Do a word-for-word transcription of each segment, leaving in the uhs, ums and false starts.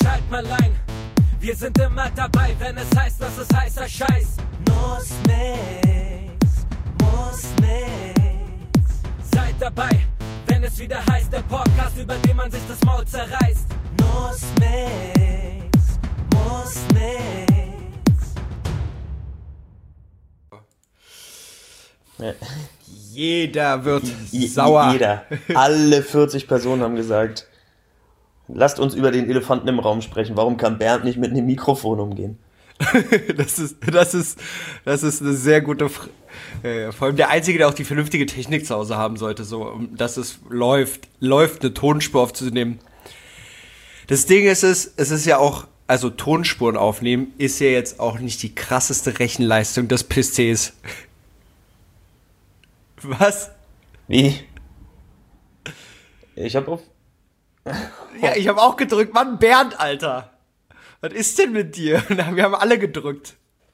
schalt mal ein. Wir sind immer dabei, wenn es heißt, dass es heißer Scheiß. Muss nix, muss nix. Seid dabei, wenn es wieder heißt, der Podcast, über den man sich das Maul zerreißt. Muss nix, muss nix. Ja. Jeder wird J- sauer. Jeder. Alle vierzig Personen haben gesagt, lasst uns über den Elefanten im Raum sprechen. Warum kann Bernd nicht mit einem Mikrofon umgehen? das ist, das ist, das ist eine sehr gute Frage. Äh, vor allem der Einzige, der auch die vernünftige Technik zu Hause haben sollte, so, dass es läuft, läuft, eine Tonspur aufzunehmen. Das Ding ist es, es ist ja auch, also Tonspuren aufnehmen, ist ja jetzt auch nicht die krasseste Rechenleistung des P Cs. Was? Wie? Ich hab auf... Ja, ich habe auch gedrückt. Mann, Bernd, Alter. Was ist denn mit dir? Wir haben alle gedrückt.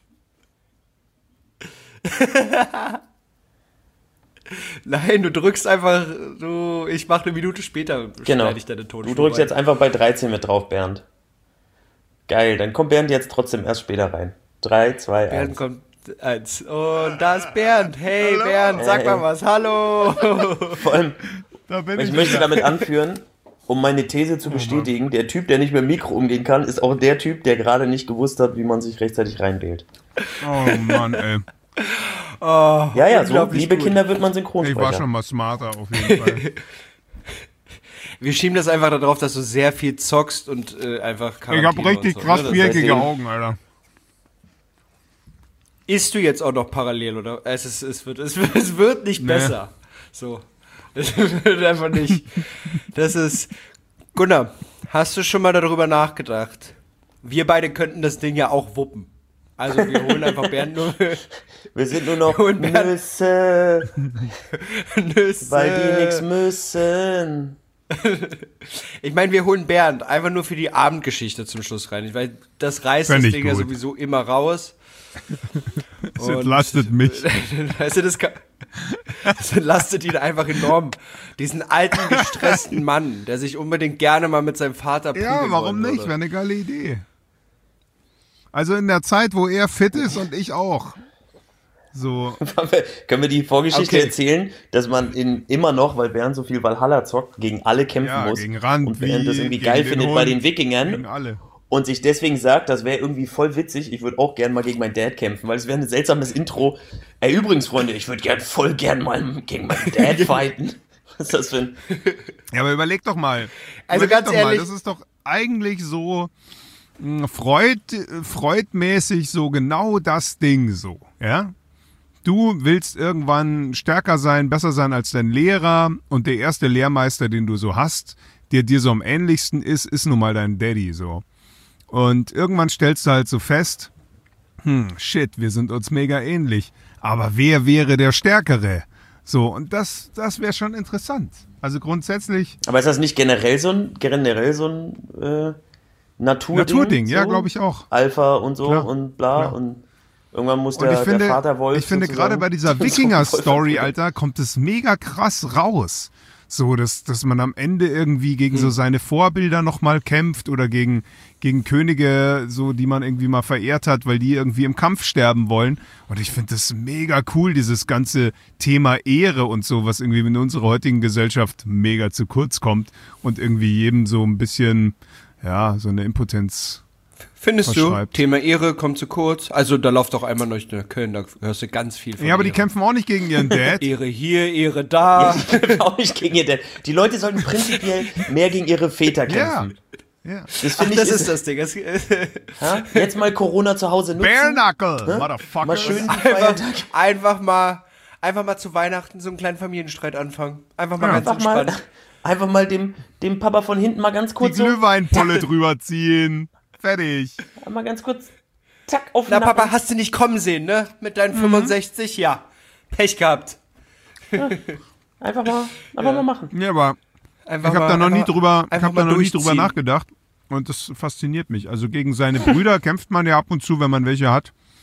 Nein, du drückst einfach, du, ich mache eine Minute später, genau. Ich deine Tonspur. Du drückst jetzt einfach bei dreizehn mit drauf, Bernd. Geil, dann kommt Bernd jetzt trotzdem erst später rein. drei, zwei, eins. Bernd kommt eins. Und da ist Bernd. Hey, hallo. Bernd, sag hey. mal was. Hallo. Vor allem, da bin ich, ich möchte damit anführen, um meine These zu bestätigen, der Typ, der nicht mit dem Mikro umgehen kann, ist auch der Typ, der gerade nicht gewusst hat, wie man sich rechtzeitig reinwählt. Oh Mann, ey. Oh, ja, ja, so, liebe gut. Kinder wird man Synchronsprecher. Ich war schon mal smarter auf jeden Fall. Wir schieben das einfach darauf, dass du sehr viel zockst und äh, einfach Quarantäne. Ich hab richtig so, krass ne? viereckige Augen, Alter. Isst du jetzt auch noch parallel, oder? Es, ist, es, wird, es, wird, es wird nicht nee. besser. So. Es wird einfach nicht. Das ist. Gunnar, hast du schon mal darüber nachgedacht? Wir beide könnten das Ding ja auch wuppen. Also wir holen einfach Bernd nur. Wir sind nur noch Nüsse. Nüsse. Weil die nichts müssen. Ich meine, wir holen Bernd einfach nur für die Abendgeschichte zum Schluss rein. Weil das reißt Fänd das Ding gut. ja sowieso immer raus. Das entlastet mich. Weißt du, das, kann, das entlastet ihn einfach enorm. Diesen alten, gestressten Mann, der sich unbedingt gerne mal mit seinem Vater prügeln Ja, warum nicht? Wäre eine geile Idee. Also in der Zeit, wo er fit ist und ich auch. So. Können wir die Vorgeschichte Okay. erzählen, dass man in, immer noch, weil Bernd so viel Valhalla zockt, gegen alle kämpfen Ja, muss gegen Rand, und Bernd das irgendwie gegen geil den findet Hund, bei den Wikingern gegen alle. und sich deswegen sagt, das wäre irgendwie voll witzig, ich würde auch gern mal gegen meinen Dad kämpfen, weil es wäre ein seltsames Intro. Ey, übrigens, Freunde, ich würde gern voll gern mal gegen meinen Dad fighten. Was ist das für ein... Ja, aber überleg doch mal. Also überleg ganz doch ehrlich. Mal, das ist doch eigentlich so mh, Freud, Freudmäßig so genau das Ding so, ja? Du willst irgendwann stärker sein, besser sein als dein Lehrer und der erste Lehrmeister, den du so hast, der dir so am ähnlichsten ist, ist nun mal dein Daddy so. Und irgendwann stellst du halt so fest, hm, shit, wir sind uns mega ähnlich, aber wer wäre der Stärkere? So, und das, das wäre schon interessant. Also grundsätzlich... Aber ist das nicht generell so ein, generell so ein äh, Naturding? Naturding, so? ja, glaube ich auch. Alpha und so Klar, und bla klar. und... Irgendwann muss Und der, ich finde, der Vater Wolf. ich finde gerade bei dieser Wikinger-Story, Alter, kommt es mega krass raus. So, dass, dass man am Ende irgendwie gegen hm. so seine Vorbilder nochmal kämpft oder gegen, gegen Könige, so, die man irgendwie mal verehrt hat, weil die irgendwie im Kampf sterben wollen. Und ich finde das mega cool, dieses ganze Thema Ehre und so, was irgendwie in unserer heutigen Gesellschaft mega zu kurz kommt und irgendwie jedem so ein bisschen, ja, so eine Impotenz. Findest du, Thema Ehre kommt zu kurz? Also da läuft doch einmal durch nach Köln, da hörst du ganz viel von Ja, aber Ehre. die kämpfen auch nicht gegen ihren Dad. Ehre hier, Ehre da. Ja, die kämpfen auch nicht gegen ihr Dad. Die Leute sollten prinzipiell mehr gegen ihre Väter kämpfen. Ja. Ja. Das, Ach, ich, das ist, ist das Ding. Das, ha? Jetzt mal Corona zu Hause nutzen. Bare Knuckle, Hä? Motherfucker. Mal schön die einfach, Feiertage. einfach mal einfach mal zu Weihnachten so einen kleinen Familienstreit anfangen. Einfach mal Ja, ganz Einfach mal, entspannt. einfach mal dem, dem Papa von hinten mal ganz Die kurz so... Glühweinpulle drüber ziehen. Fertig. Mal ganz kurz... Zack, auf den Na, Nacken. Papa, hast du nicht kommen sehen, ne? Mit deinen fünfundsechzig? Ja. Pech gehabt. Ja. Einfach mal, einfach Ja. mal machen. Ja, aber Einfach ich habe mal- da noch nie einfach- drüber, ich einfach hab da mal noch nie drüber durchziehen. nachgedacht und das fasziniert mich. Also gegen seine Brüder kämpft man ja ab und zu, wenn man welche hat.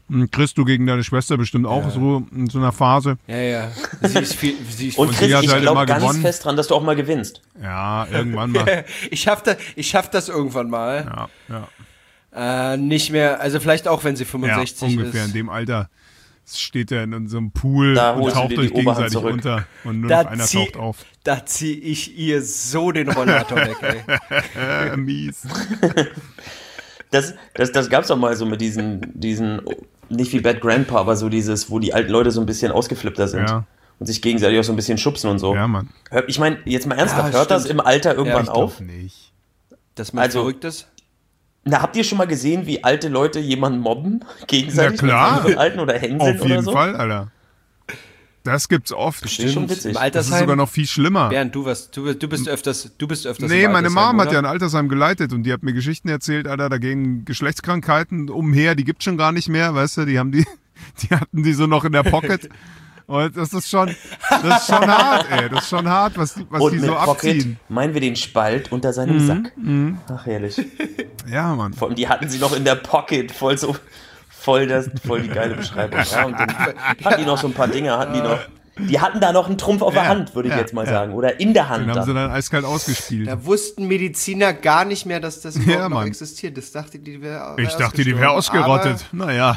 Kriegst du gegen deine Schwester bestimmt auch Ja. so in so einer Phase. Ja, ja. Sie ist viel, sie ist Und Und Chris, die hat ich halt glaube immer ganz gewonnen. fest dran, dass du auch mal gewinnst. Ja, irgendwann mal. ich schaff das, ich schaff das irgendwann mal. Ja, ja. Äh, nicht mehr, also vielleicht auch, wenn sie ja fünfundsechzig ungefähr ist. in dem Alter steht er in so einem Pool Da und holst du taucht dir euch die Oberhand gegenseitig zurück. unter und nur Da noch einer zieh- taucht auf. Da zieh ich ihr so den Rollator weg, ey. Äh, mies. Das, das, das gab's doch mal so mit diesen, diesen, nicht wie Bad Grandpa, aber so dieses, wo die alten Leute so ein bisschen ausgeflippter sind. Ja. Und sich gegenseitig auch so ein bisschen schubsen und so. Ja, Mann. Hör- Ich meine, jetzt mal ernsthaft, Ja, hört das stimmt. im Alter irgendwann Ja, ich auf? Nicht. Dass man Also- verrückt ist? Na, habt ihr schon mal gesehen, wie alte Leute jemanden mobben? Gegenseitig? Na klar. Mit anderen Alten oder hänseln Auf oder jeden so? Fall, Alter. Das gibt's oft. Das ist schon witzig. Im Das ist Altersheim? sogar noch viel schlimmer. Bernd, du, was, du, du bist öfters, du bist öfters Nee, im meine Altersheim, Mom hat oder? ja ein Altersheim geleitet und die hat mir Geschichten erzählt, Alter, da gehen Geschlechtskrankheiten umher, die gibt's schon gar nicht mehr, weißt du, die haben die, die hatten die so noch in der Pocket. Und das ist schon, das ist schon hart, ey, das ist schon hart, was, die- was Und die mit so Pocket abziehen. meinen wir den Spalt unter seinem Mhm, Sack. Ach, herrlich. Ja, Mann. Vor allem, die hatten sie noch in der Pocket, voll so, voll das, voll die geile Beschreibung. Ja, und dann hatten die noch so ein paar Dinge, hatten die noch. Die hatten da noch einen Trumpf auf der Ja, Hand, würde ich ja, jetzt mal ja. sagen. Oder in der Hand. Den haben sie Dann. dann eiskalt ausgespielt. Da wussten Mediziner gar nicht mehr, dass das Ja, überhaupt noch Mann. existiert. Das dachte die, die wäre Ich dachte, die wäre ausgerottet. Naja.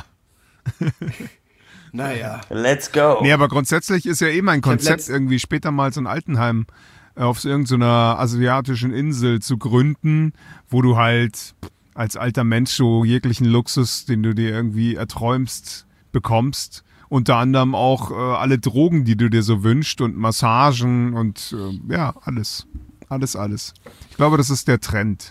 Naja. Let's go. Nee, aber grundsätzlich ist ja eh mein Konzept, letzt- irgendwie später mal so ein Altenheim äh, auf so irgendeiner asiatischen Insel zu gründen, wo du halt als alter Mensch so jeglichen Luxus, den du dir irgendwie erträumst, bekommst. Unter anderem auch äh, alle Drogen, die du dir so wünschst und Massagen und äh, ja, alles. Alles, alles. Ich glaube, das ist der Trend.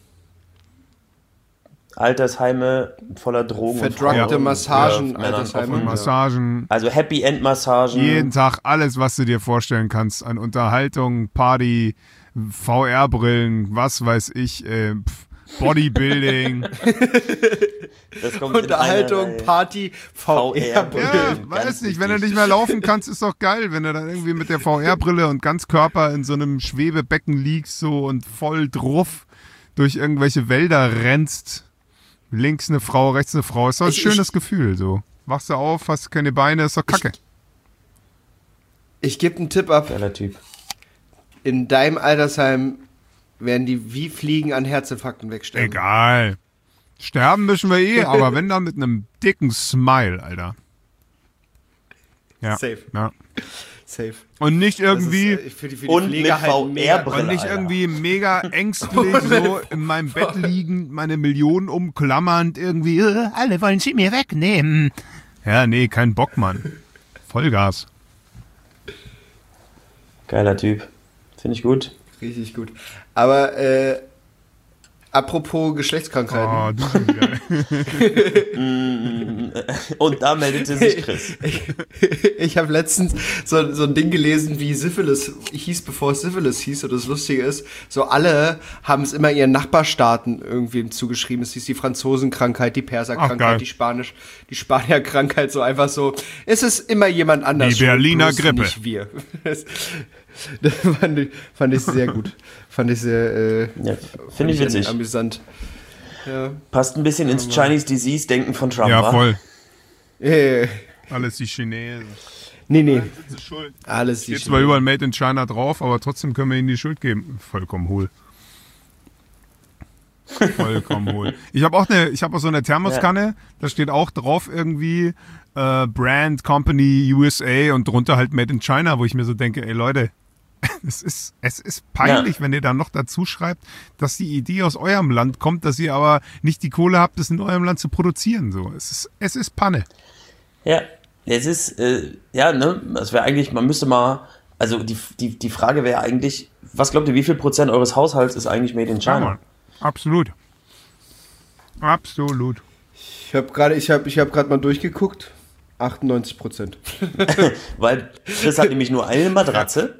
Altersheime voller Drogen. und Verdruckte Frauen, Massagen, ja, Männern, Altersheime. Frauen, ja. Massagen, Also Happy End Massagen. jeden Tag alles, was du dir vorstellen kannst. An Unterhaltung, Party, V R-Brillen, was weiß ich, äh, pf, Bodybuilding. Das kommt in Unterhaltung, einer Reihe. Party, V R. V R. Ja, Ganz weiß nicht, wenn du wichtig. nicht mehr laufen kannst, ist doch geil, wenn du dann irgendwie mit der V R-Brille und Ganzkörper in so einem Schwebebecken liegst so und voll drauf durch irgendwelche Wälder rennst. Links eine Frau, rechts eine Frau. Ist doch ein Ich- schönes Gefühl so. Wachst du auf, hast keine Beine, ist doch kacke. Ich gebe einen Tipp ab. Geiler Typ. In deinem Altersheim werden die wie Fliegen an Herzinfarkten wegsterben. Egal. Sterben müssen wir eh, aber wenn dann mit einem dicken Smile, Alter. Ja. Safe. Ja. Safe. Und nicht irgendwie... Das ist, äh, für die, für die Und Pfleger mit halt mega- V R-Brille. Und nicht Alter. irgendwie mega ängstlich so in meinem Bett liegend, meine Millionen umklammernd, irgendwie, äh, alle wollen sie mir wegnehmen. Ja, nee, kein Bock, Mann. Vollgas. Geiler Typ. Finde ich gut. Richtig gut. Aber äh, apropos Geschlechtskrankheiten. Oh, du schon wieder. Und da meldete sich Chris. Ich habe letztens so, so ein Ding gelesen, wie Syphilis hieß, bevor es Syphilis hieß. Und das Lustige ist, so alle haben es immer ihren Nachbarstaaten irgendwie zugeschrieben. Es hieß die Franzosenkrankheit, die Ach, geil. Perserkrankheit, die Spanisch, die Spanierkrankheit. So einfach so. Es ist immer jemand anders. Die Berliner schuld, bloß Grippe. Nicht wir. Das, das fand, ich, fand ich sehr gut. Fand ich sehr. Äh, Ja, Finde ich witzig. Amüsant. Ja. Passt ein bisschen ins Chinese Disease-Denken von Trump. Ja, wa? voll. Äh, Alles die Chinesen. nee, nee. Das ist schuld. Alles die Steht zwar überall Made in China drauf, aber trotzdem können wir ihnen die Schuld geben. Vollkommen hohl. Vollkommen hohl. Ich habe auch eine, ich habe auch so eine Thermoskanne, da steht auch drauf irgendwie äh, Brand Company U S A und drunter halt Made in China, wo ich mir so denke, ey Leute, es ist, es ist peinlich, Ja. wenn ihr dann noch dazu schreibt, dass die Idee aus eurem Land kommt, dass ihr aber nicht die Kohle habt, das in eurem Land zu produzieren. So, es ist, es ist Panne. Ja, es ist, äh, ja, ne, das wäre eigentlich, man müsste mal, also die, die, die Frage wäre eigentlich, was glaubt ihr, wie viel Prozent eures Haushalts ist eigentlich made in Ja, China? Mann. Absolut. Absolut. Ich habe gerade ich hab, ich hab grad mal durchgeguckt. achtundneunzig Prozent. Weil Chris hat nämlich nur eine Matratze,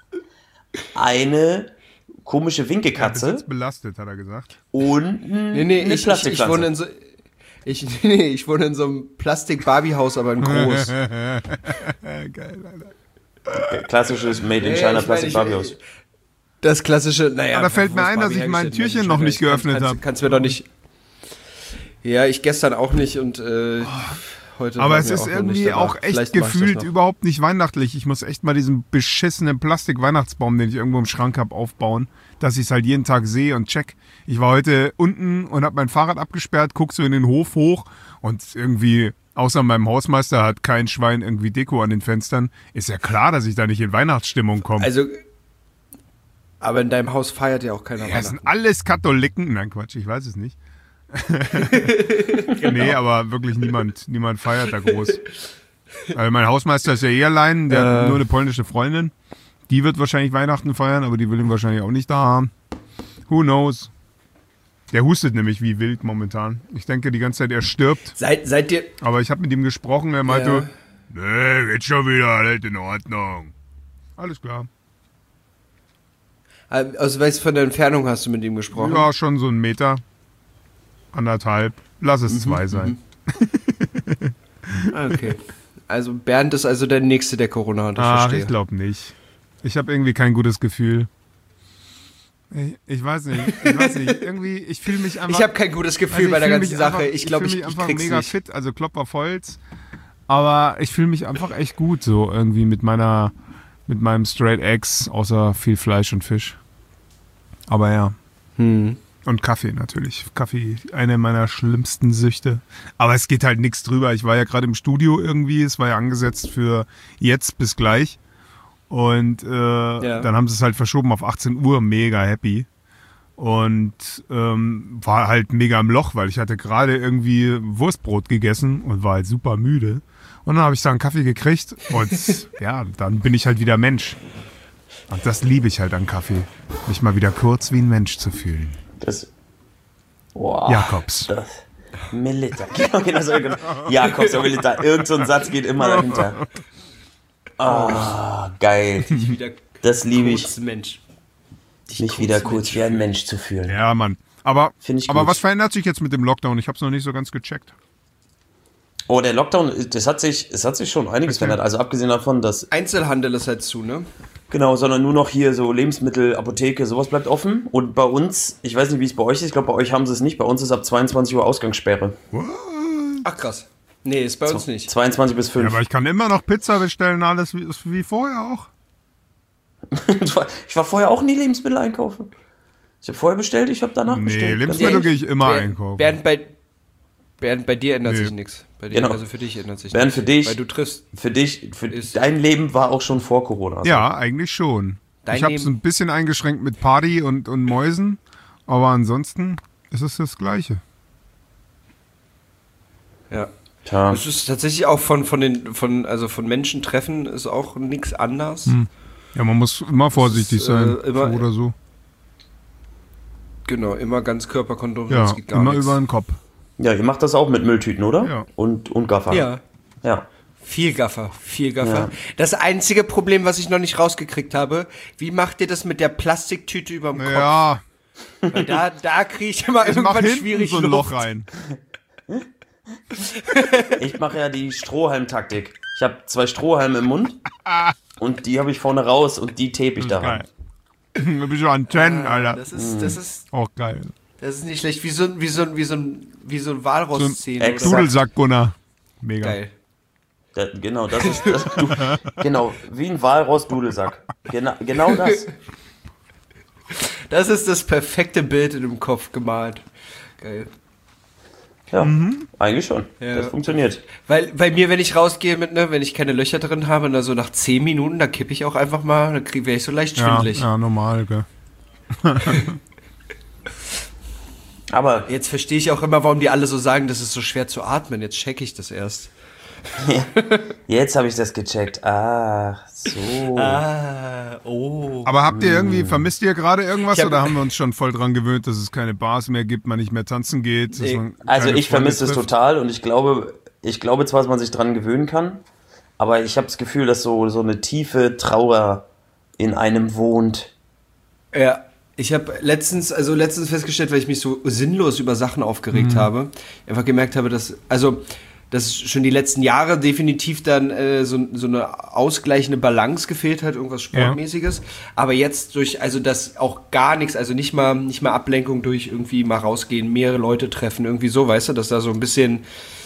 eine komische Winkekatze Besitz belastet, hat er gesagt. und ein, Nee, nee, eine ich, ich, ich wohne Plastikpflanze. in so. Ich, nee, ich wohne in so einem Plastik-Barbie-Haus, aber in groß. Geil, Alter. Klassisches Made in Nee, China ich mein, Plastik ich- Barbie-Haus. Das klassische, naja. Aber da fällt wo mir ist ein, dass Barbie ich mein hergestellt? Türchen Mensch, noch Mensch, nicht kann- geöffnet kannst, hab. Kannst mir doch nicht. Ja, ich gestern auch nicht und äh, Heute Aber waren es wir ist auch noch irgendwie nicht, aber auch echt vielleicht mach ich das gefühlt noch. überhaupt nicht weihnachtlich. Ich muss echt mal diesen beschissenen Plastik-Weihnachtsbaum, den ich irgendwo im Schrank habe, aufbauen, dass ich es halt jeden Tag sehe und check. Ich war heute unten und habe mein Fahrrad abgesperrt, guck so in den Hof hoch und irgendwie, außer meinem Hausmeister, hat kein Schwein irgendwie Deko an den Fenstern. Ist ja klar, dass ich da nicht in Weihnachtsstimmung komme. Also, aber in deinem Haus feiert ja auch keiner Ja, es sind Weihnachten. alles Katholiken. Nein, Quatsch, ich weiß es nicht. Nee, aber wirklich niemand, niemand feiert da groß. Also mein Hausmeister ist ja eh allein, der hat Äh. nur eine polnische Freundin. Die wird wahrscheinlich Weihnachten feiern, aber die will ihn wahrscheinlich auch nicht da haben. Who knows? Der hustet nämlich wie wild momentan. Ich denke die ganze Zeit, er stirbt. Seid, seid ihr... Aber ich habe mit ihm gesprochen, er meinte, Ja. nee, geht schon wieder, alles in Ordnung. Alles klar. Also, weißt du, von der Entfernung hast du mit ihm gesprochen? Ja, schon so ein Meter. Anderthalb. Lass es zwei sein. Ah, okay. Also Bernd ist also der Nächste, der Corona hat, ich Ach, verstehe. ich glaube nicht. Ich habe irgendwie kein gutes Gefühl. Ich, ich weiß nicht. Ich weiß nicht. Irgendwie, ich fühle mich einfach. Ich habe kein gutes Gefühl also bei der fühl ganzen mich Sache. Einfach, ich glaube, fühl ich, mich ich einfach krieg's mega nicht. fit, also Klopf auf Holz. Aber ich fühle mich einfach echt gut, so irgendwie mit meiner, mit meinem Straight Eggs, außer viel Fleisch und Fisch. Aber ja. Hm. Und Kaffee natürlich. Kaffee, eine meiner schlimmsten Süchte. Aber es geht halt nichts drüber. Ich war ja gerade im Studio irgendwie. Es war ja angesetzt für jetzt bis gleich. Und äh, dann haben sie es halt verschoben auf achtzehn Uhr. Mega happy. Und ähm, war halt mega im Loch, weil ich hatte gerade irgendwie Wurstbrot gegessen und war halt super müde. Und dann habe ich da einen Kaffee gekriegt. Und ja, dann bin ich halt wieder Mensch. Und das liebe ich halt an Kaffee. Mich mal wieder kurz wie ein Mensch zu fühlen. Das. Wow. Jakobs. Das. Milita. Genau, genau so. Genau. Jakobs oder Milita. Irgend so ein Satz geht immer dahinter. Ah, geil. Ich wieder Das liebe ich. kurz Mensch. Dich Mich kurz wieder kurz Mensch wie ein fühlen. Mensch zu fühlen. Ja, Mann. Aber, Find ich aber gut. was verändert sich jetzt mit dem Lockdown? Ich habe es noch nicht so ganz gecheckt. Oh, der Lockdown, das hat sich, es hat sich schon einiges verändert. Also abgesehen davon, dass, Einzelhandel ist halt zu, ne? genau, sondern nur noch hier so Lebensmittel, Apotheke, sowas bleibt offen. Und bei uns, ich weiß nicht, wie es bei euch ist, ich glaube, bei euch haben sie es nicht. Bei uns ist ab zweiundzwanzig Uhr Ausgangssperre. Ach krass. Nee, ist bei uns nicht. zweiundzwanzig bis Ja, fünf. aber ich kann immer noch Pizza bestellen, alles wie, wie vorher auch. Ich war vorher auch nie Lebensmittel einkaufen. Ich habe vorher bestellt, ich habe danach Nee, bestellt. Lebensmittel gehe ich immer einkaufen. Bernd, bei, Bernd, bei dir ändert Nee. sich nichts. Bei dir, Genau. Also für dich ändert sich Bernd, nichts. für dich- Weil du triffst. Für dich, für Ist- dein Leben war auch schon vor Corona. Also Ja, eigentlich schon. Dein ich habe es Leben- ein bisschen eingeschränkt mit Party und, und Mäusen, aber ansonsten ist es das Gleiche. Ja. Tja. Es ist tatsächlich auch von, von den, von, also von Menschen treffen ist auch nichts anders. Ja, man muss immer vorsichtig ist, sein, äh, immer- so oder so. Genau, immer ganz Körperkondom, Ja, das geht gar immer nichts. über den Kopf. Ja, ihr macht das auch mit Mülltüten, oder? Ja. Und, und Gaffer. Ja, Ja. viel Gaffer, viel Gaffer. Ja. Das einzige Problem, was ich noch nicht rausgekriegt habe, wie macht ihr das mit der Plastiktüte überm Kopf? Ja, Weil da, da kriege ich immer ich mach irgendwann hinten schwierig so ein Luft. Loch rein. Ich mache ja die Strohhalm-Taktik. Ich habe zwei Strohhalme im Mund und die habe ich vorne raus und die tape ich daran. Geil. Du bist so Antennen, Alter. Das ist, das ist, Auch geil. das ist nicht schlecht. Wie so, ein- wie so, ein- wie so, ein- wie so ein Walross-Szene. So ein oder? Exakt. Dudelsack, Gunnar. Mega. Geil. Da, genau, das ist das, du, genau, wie ein Walross-Dudelsack. Genau, genau das. Das ist das perfekte Bild in dem Kopf gemalt. Geil. Ja, eigentlich schon. Ja. Das funktioniert. Weil bei mir, wenn ich rausgehe mit, ne, wenn ich keine Löcher drin habe, dann so nach zehn Minuten, dann kippe ich auch einfach mal, dann krieg- werde ich so leicht Ja, schwindelig. ja, normal, gell. Aber Jetzt verstehe ich auch immer, warum die alle so sagen, das ist so schwer zu atmen. Jetzt check ich das erst. jetzt habe ich das gecheckt. Ach, so. Ah, oh. Aber habt ihr irgendwie, vermisst ihr gerade irgendwas Ich hab- oder haben wir uns schon voll dran gewöhnt, dass es keine Bars mehr gibt, man nicht mehr tanzen geht? Dass Nee. man Also keine ich vermisse es Freunde trifft? total und ich glaube, ich glaube zwar, dass man sich dran gewöhnen kann, aber ich habe das Gefühl, dass so, so eine tiefe Trauer in einem wohnt. Ja, ich habe letztens, also letztens festgestellt, weil ich mich so sinnlos über Sachen aufgeregt habe, einfach gemerkt habe, dass, also, dass schon die letzten Jahre definitiv dann äh, so, so eine ausgleichende Balance gefehlt hat, irgendwas Sportmäßiges. Aber jetzt durch, also das auch gar nichts, also nicht mal, nicht mal Ablenkung durch irgendwie mal rausgehen, mehrere Leute treffen, irgendwie so, weißt du, dass da so ein bisschen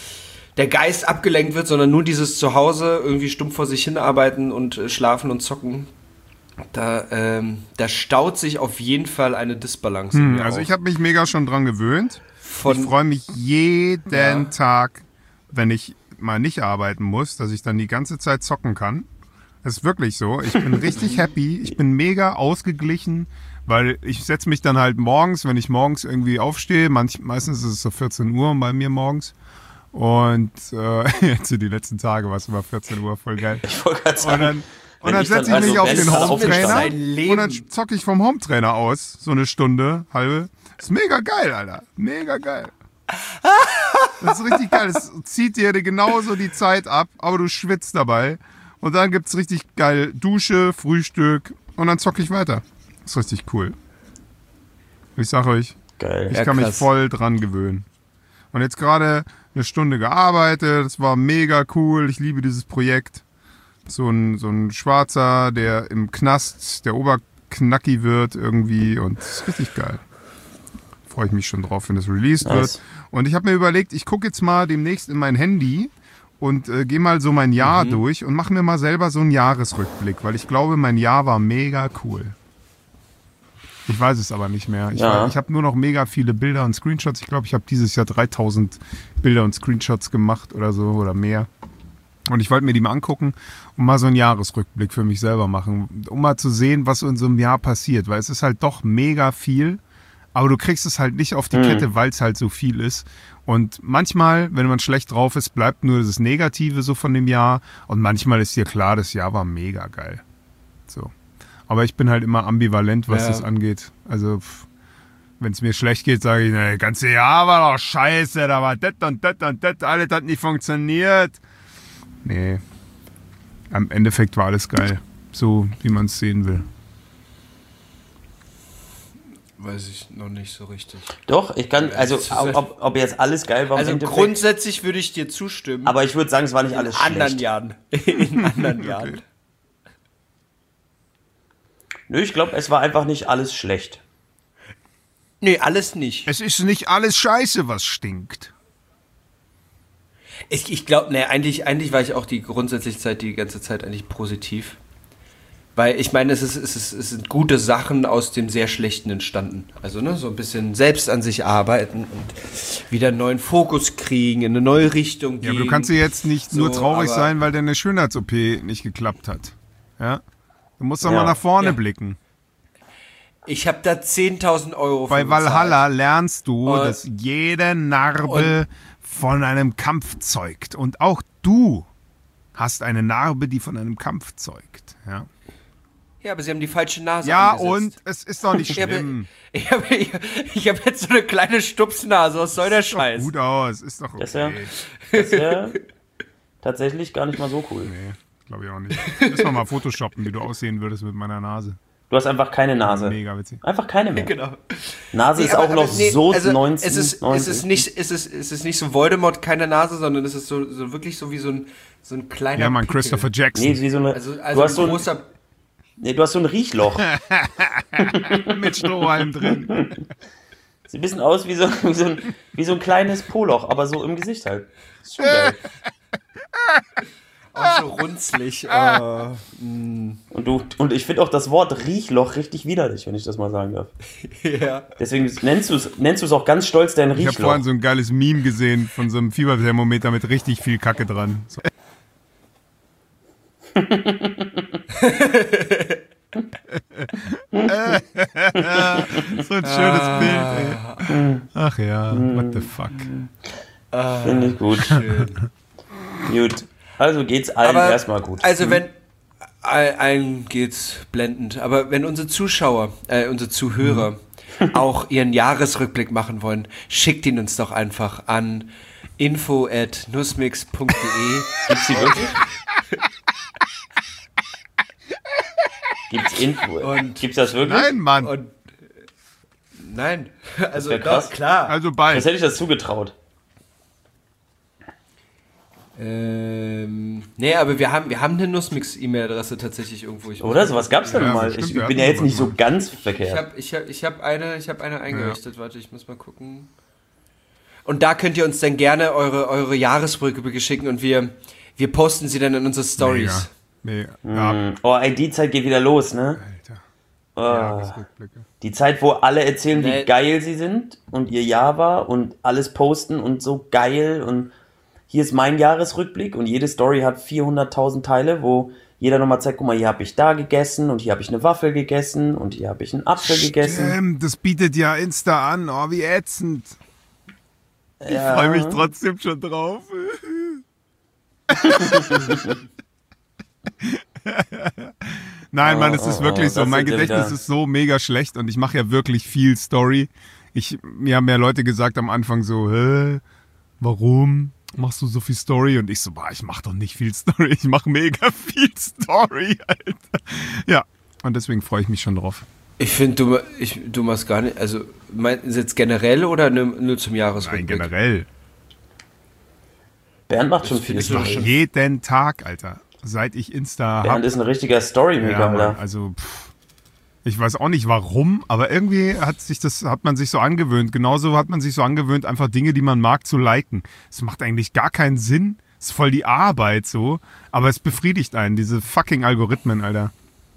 der Geist abgelenkt wird, sondern nur dieses Zuhause irgendwie stumpf vor sich hinarbeiten und äh, schlafen und zocken. Da, ähm, da staut sich auf jeden Fall eine Disbalance. in Hm, mir also auf. ich habe mich mega schon dran gewöhnt. Von- ich freue mich jeden Ja. Tag, wenn ich mal nicht arbeiten muss, dass ich dann die ganze Zeit zocken kann. Das ist wirklich so. Ich bin richtig happy. Ich bin mega ausgeglichen, weil ich setze mich dann halt morgens, wenn ich morgens irgendwie aufstehe, manch, meistens ist es so vierzehn Uhr bei mir morgens. Und äh, jetzt sind die letzten Tage, was über vierzehn Uhr, voll geil. Ich wollte gerade Und sagen, dann, und wenn dann ich dann setze ich also mich auf wenn den es dann Home-Trainer sein Leben. und dann zocke ich vom Home-Trainer aus, so eine Stunde, halbe. Ist mega geil, Alter. Mega geil. Das ist richtig geil. Es zieht dir genauso die Zeit ab, aber du schwitzt dabei. Und dann gibt's richtig geil Dusche, Frühstück und dann zocke ich weiter. Das ist richtig cool. Ich sag euch, geil. ich Ja, kann mich krass. voll dran gewöhnen. Und jetzt gerade eine Stunde gearbeitet, das war mega cool. Ich liebe dieses Projekt. So ein, so ein Schwarzer, der im Knast, der Oberknacki wird irgendwie und das ist richtig geil. Freue ich mich schon drauf, wenn das released Nice. wird. Und ich habe mir überlegt, ich gucke jetzt mal demnächst in mein Handy und äh, gehe mal so mein Jahr Mhm. durch und mache mir mal selber so einen Jahresrückblick, weil ich glaube, mein Jahr war mega cool. Ich weiß es aber nicht mehr. Ich, Ja. weiß- ich habe nur noch mega viele Bilder und Screenshots. Ich glaube, ich habe dieses Jahr dreitausend Bilder und Screenshots gemacht oder so oder mehr. Und ich wollte mir die mal angucken und mal so einen Jahresrückblick für mich selber machen, um mal zu sehen, was so in so einem Jahr passiert. Weil es ist halt doch mega viel, aber du kriegst es halt nicht auf die Mhm. Kette, weil es halt so viel ist. Und manchmal, wenn man schlecht drauf ist, bleibt nur das Negative so von dem Jahr. Und manchmal ist dir klar, das Jahr war mega geil. So. Aber ich bin halt immer ambivalent, was Ja. das angeht. Also, wenn es mir schlecht geht, sage ich, na, das ganze Jahr war doch scheiße, da war das und das und das, alles hat nicht funktioniert. Nee. Am Endeffekt war alles geil. So, wie man es sehen will. Weiß ich noch nicht so richtig. Doch, ich kann, also das ist halt- ob, ob jetzt alles geil war im Also Endeffekt, grundsätzlich würde ich dir zustimmen. aber ich würde sagen, es war nicht in alles anderen schlecht. Jahren. In anderen Jahren. Nö, ich glaube, es war einfach nicht alles schlecht. Nee, alles nicht. Es ist nicht alles scheiße, was stinkt. Ich, ich glaube, nee, eigentlich, eigentlich war ich auch die grundsätzliche Zeit, die ganze Zeit eigentlich positiv. Weil ich meine, es, ist, es, ist, es sind gute Sachen aus dem sehr Schlechten entstanden. Also ne, so ein bisschen selbst an sich arbeiten und wieder einen neuen Fokus kriegen, in eine neue Richtung Ja, gehen. aber du kannst ja jetzt nicht nur So, traurig aber- sein, weil deine Schönheits-O P nicht geklappt hat. Ja? Du musst doch Ja. mal nach vorne Ja. blicken. Ich habe da zehntausend Euro für Bei bezahlt. Valhalla lernst du, Und- dass jede Narbe von einem Kampf zeugt. Und auch du hast eine Narbe, die von einem Kampf zeugt. Ja, Ja, aber sie haben die falsche Nase ja angesetzt. und es ist doch nicht Ich habe schlimm. ich hab, ich, ich hab jetzt so eine kleine Stupsnase. Was soll der Sieht doch Scheiß? gut aus, ist doch Das ist ja, okay. das ist ja tatsächlich gar nicht mal so cool. Nee, glaube ich auch nicht. Müssen wir mal photoshoppen, wie du aussehen würdest mit meiner Nase. Du hast einfach keine Nase. Mega witzig. Einfach keine mehr. Genau. Nase ist Nee, aber- auch noch aber nee, so also neunzehn, Es ist, es ist nicht, es ist, es ist nicht so Voldemort, keine Nase, sondern es ist so, so wirklich so wie so ein, so ein kleiner Ja, Mann, Pickel. Christopher Jackson. Nee, wie so eine, Also, du, also hast so ein ein, großer. nee, du hast so ein Riechloch. Mit Strohhalm drin. Sieht ein bisschen aus wie so, wie so, ein, wie so ein kleines Poloch, aber so im Gesicht halt. Ist schon geil. Auch so runzlig. Oh. Und, du, und ich finde auch das Wort Riechloch richtig widerlich, wenn ich das mal sagen darf. Ja. Deswegen nennst du es nennst du's auch ganz stolz dein Ich habe Riechloch. vorhin so ein geiles Meme gesehen von so einem Fieberthermometer mit richtig viel Kacke dran. So. So ein schönes Bild, ey. Ach ja, what the fuck. Finde ich gut. Gut. Also geht's allen Aber, erstmal gut. Also wenn all- allen geht's blendend, aber wenn unsere Zuschauer, äh, unsere Zuhörer auch ihren Jahresrückblick machen wollen, schickt ihn uns doch einfach an info at nussmix punkt de. Gibt's die wirklich? Gibt's Info? Und- Gibt's das wirklich? Nein, Mann. Und nein, also wär krass. doch, klar. Also Das bald. hätte ich das zugetraut. Ähm, nee, aber wir haben, wir haben eine Nussmix-E-Mail-Adresse tatsächlich irgendwo. Ich muss Oder? Sowas gab's denn Ja, mal. stimmt, Ich wir bin hatten ja jetzt sowas nicht so mal. ganz Ich verkehrt. habe ich hab, ich hab eine, ich hab eine eingerichtet. Warte, ich muss mal gucken. Und da könnt ihr uns dann gerne eure, eure Jahresrückblicke schicken und wir, wir posten sie dann in unsere Stories. Mega. Mega. Ja. Oh, ey, die Zeit geht wieder los, ne? Alter. Oh. Jahresrückblicke. Die Zeit, wo alle erzählen, wie Nee. geil sie sind und ihr Jahr war und alles posten und so geil und hier ist mein Jahresrückblick und jede Story hat vierhunderttausend Teile, wo jeder nochmal zeigt, guck mal, hier habe ich da gegessen und hier habe ich eine Waffel gegessen und hier habe ich einen Apfel gegessen. Stimmt, das bietet ja Insta an. Oh, wie ätzend. Ich Ja. freue mich trotzdem schon drauf. Nein, Mann, es ist oh, wirklich oh, so. das Mein sind wir Gedächtnis wieder. ist so mega schlecht und ich mache ja wirklich viel Story. Ich, mir haben ja Leute gesagt am Anfang so, hä, warum machst du so viel Story? Und ich so, boah, ich mach doch nicht viel Story, ich mache mega viel Story, Alter. Ja, und deswegen freue ich mich schon drauf. Ich finde, du, ich, du machst gar nicht, also meinst du jetzt generell oder nur, nur zum Nein, Jahresrückblick? generell. Bernd macht schon viele findest du Mach Storys. jeden Tag, Alter. Seit ich Insta Bernd habe. ist ein richtiger Story-Maker, Ja, Mann, Alter. also pff, ich weiß auch nicht warum, aber irgendwie hat sich das, hat man sich so angewöhnt. Genauso hat man sich so angewöhnt, einfach Dinge, die man mag, zu liken. Es macht eigentlich gar keinen Sinn. Es ist voll die Arbeit so, aber es befriedigt einen, diese fucking Algorithmen, Alter.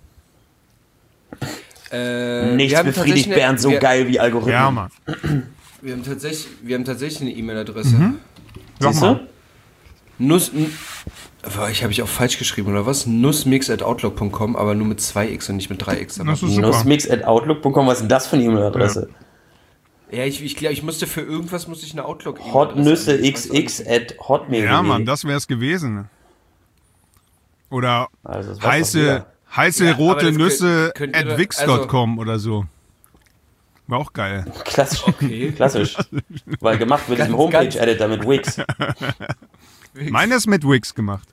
Äh, Nichts wir haben befriedigt tatsächlich Bernd so eine, wir, geil wie Algorithmen. Ja, Mann. Wir haben tatsächlich, wir haben tatsächlich eine E-Mail-Adresse. Sag Siehst mal. du? Nuss, n- Boah, ich habe ich auch falsch geschrieben, oder was? nussmix at outlook punkt com, aber nur mit zwei x und nicht mit drei x. Das ist super. nussmix at outlook punkt com, was ist denn das für eine E-Mail-Adresse? Ja, ich, ich glaube, ich musste für irgendwas musste ich eine outlook Hotnüsse xx at hotmail. Ja, Mann, das wär's gewesen. Oder Also, das war's doch heiße, wieder. heiße Ja, aber rote das Nüsse könnt- könnt ihr at da- wix Punkt com oder so. War auch geil. Klassisch. Okay. Klassisch. Weil gemacht mit diesem Ganz, ganz- Homepage-Editor mit Wix. Meine ist mit Wix gemacht.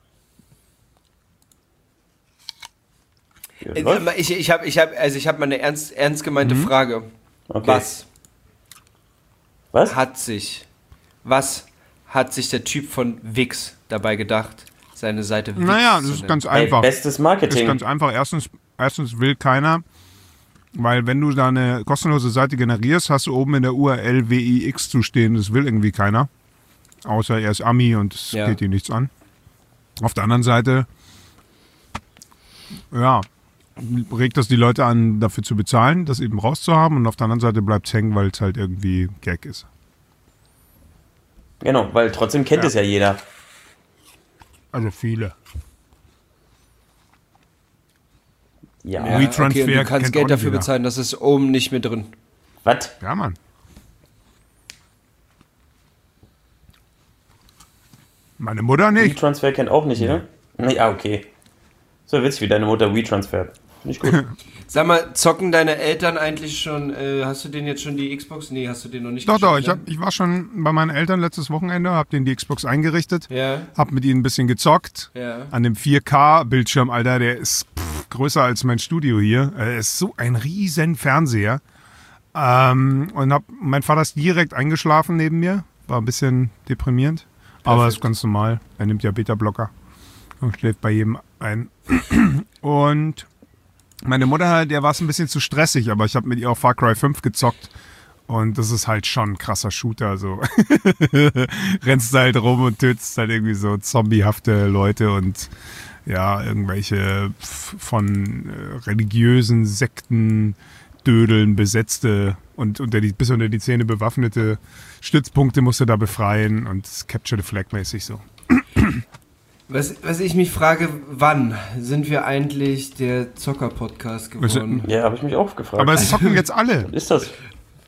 Ja, Äh, läuft. Ich, ich habe ich hab, also ich hab mal eine ernst, ernst gemeinte Mhm. Frage. Okay. Was Was? hat sich, was hat sich der Typ von Wix dabei gedacht, seine Seite Wix Naja, zu das ist nennen? ganz Ey, einfach. bestes Das ist Marketing. ganz einfach. Erstens, erstens will keiner, weil wenn du da eine kostenlose Seite generierst, hast du oben in der U R L W I X zu stehen. Das will irgendwie keiner. Außer er ist Ami und es Ja. geht ihm nichts an. Auf der anderen Seite, ja, regt das die Leute an, dafür zu bezahlen, das eben rauszuhaben. Und auf der anderen Seite bleibt es hängen, weil es halt irgendwie Gag ist. Genau, weil trotzdem kennt Ja. es ja jeder. Also viele. Ja. Ja, WeTransfer okay, und du kennt kannst auch Geld nicht dafür jeder. bezahlen, das ist oben nicht mehr drin. Was? Ja, Mann. Meine Mutter nicht. WeTransfer kennt auch nicht jeder? Nee, ah, okay. So witzig, wie deine Mutter WeTransfer. Nicht gut. Sag mal, zocken deine Eltern eigentlich schon, äh, hast du denen jetzt schon die Xbox? Nee, hast du den noch nicht Doch, doch, geschenkt, ich, hab, ich war schon bei meinen Eltern letztes Wochenende, hab denen die Xbox eingerichtet, Ja, hab mit ihnen ein bisschen gezockt. ja. An dem vier K-Bildschirm, Alter, der ist pff, größer als mein Studio hier. Er ist so ein riesen Fernseher. Ähm, und hab, mein Vater ist direkt eingeschlafen neben mir. War ein bisschen deprimierend. Aber ist ganz normal. Er nimmt ja Beta-Blocker und schläft bei jedem ein. Und meine Mutter, der war es ein bisschen zu stressig, aber ich habe mit ihr auch Far Cry fünf gezockt. Und das ist halt schon ein krasser Shooter. So. Rennst halt rum und tötest halt irgendwie so zombiehafte Leute und ja, irgendwelche f- von äh, religiösen Sekten, Dödeln besetzte und unter die, bis unter die Zähne bewaffnete Stützpunkte musst du da befreien und Capture the Flag mäßig so. Was, was ich mich frage, wann sind wir eigentlich der Zocker-Podcast Wir sind- geworden? Ja, habe ich mich auch gefragt. Aber es zocken jetzt alle. Was ist das?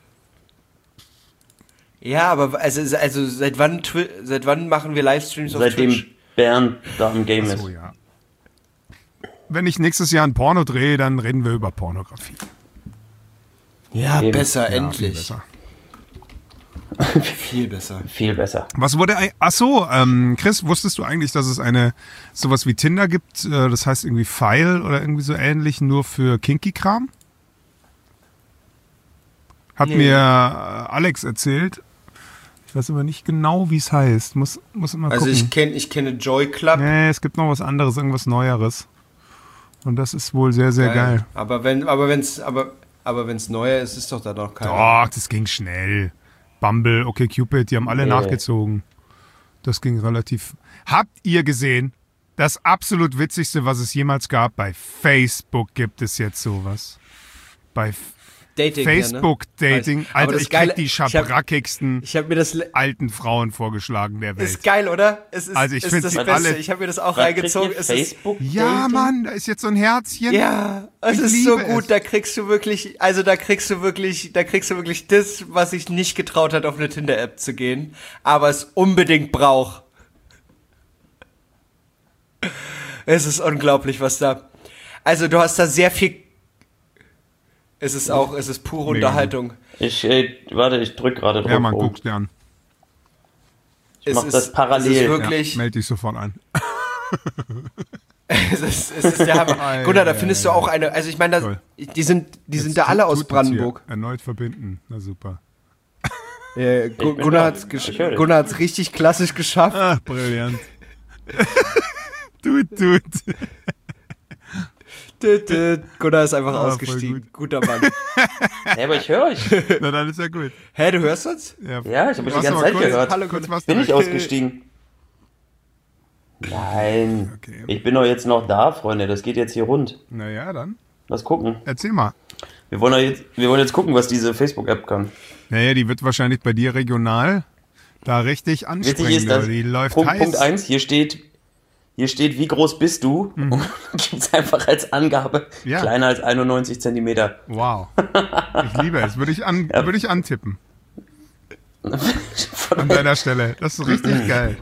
Ja, aber also, also seit wann Twi- seit wann machen wir Livestreams auf Seitdem Twitch? Bernd da im Game ist. So, ja. Wenn ich nächstes Jahr ein Porno drehe, dann reden wir über Pornografie. Ja, Eben. besser, Ja, viel endlich. besser. Viel besser. Viel besser. Was wurde ei- Ach so, ähm, Chris, wusstest du eigentlich, dass es eine sowas wie Tinder gibt? Äh, das heißt irgendwie File oder irgendwie so ähnlich, nur für Kinky-Kram? Hat Nee. mir äh, Alex erzählt. Ich weiß aber nicht genau, wie es heißt. Muss, muss immer Also gucken. ich kenne ich kenne Joy Club. Nee, es gibt noch was anderes, irgendwas Neueres. Und das ist wohl sehr, sehr geil. Aber wenn aber wenn's aber aber wenn's neuer ist, ist doch da noch keiner. Doch, das ging schnell. Bumble, OkCupid, die haben alle Nee. nachgezogen. Das ging relativ... Habt ihr gesehen, das absolut Witzigste, was es jemals gab? Bei Facebook gibt es jetzt sowas. Bei F- Dating. Facebook-Dating. Ja, ne? Aber Alter, das ich krieg Geile- die ich hab- schabrackigsten Ich habe mir das... le- alten Frauen vorgeschlagen der Welt. Ist geil, oder? Es ist, Also ich ist find's das die Beste. alle- Ich habe mir das auch Was reingezogen. kriegt ihr? Es ist, Facebook? Ja, Dating? Mann, da ist jetzt so ein Herzchen. ja, es Ich ist so liebe gut. es. Da kriegst du wirklich, also da kriegst du wirklich, da kriegst du wirklich das, was sich nicht getraut hat, auf eine Tinder-App zu gehen, aber es unbedingt braucht. Es ist unglaublich, was da. Also du hast da sehr viel. Es ist auch, es ist pure Mega. Unterhaltung. Ich, äh, warte, ich drück gerade drauf. Ja, man, rum. guck's dir an. Ich mach es das ist, parallel. Es ist Ja, wirklich. meld dich sofort an. Es ist, es ist der Hammer. Ei, Gunnar, da ei, findest ei, du auch eine. Also ich meine, Toll. da- die sind, die sind Jetzt da alle tut- aus tut es hier. Brandenburg. Erneut verbinden. Na super. Äh, Gu- bin Gunnar da. hat's gesch- Ich höre dich. Gunnar hat's richtig klassisch geschafft. Ach, brillant. tut, tut. Tüt, tüt. Gunnar ist einfach Ah, voll ausgestiegen. gut. Guter Mann. Ja, aber ich höre euch. Na, dann ist ja gut. Hä, du hörst uns? Ja, ich habe euch die Warst ganze aber Zeit kurz, gehört. Hallo, kurz Gunnar. warst Bin du ich weg. ausgestiegen? Nein. Okay. Ich bin doch jetzt noch da, Freunde. Das geht jetzt hier rund. Naja, dann. Lass gucken. Erzähl mal. Wir wollen, doch jetzt, wir wollen jetzt gucken, was diese Facebook-App kann. Naja, die wird wahrscheinlich bei dir regional da richtig anspringen. Witzig ist, dass aber die läuft Punkt, heiß. Punkt eins, hier steht, hier steht, wie groß bist du? Und gibt es einfach als Angabe Mhm. Ja. kleiner als einundneunzig Zentimeter. Wow. Ich liebe es. Würde ich, an, würde ich antippen. An deiner Stelle. Das ist richtig geil.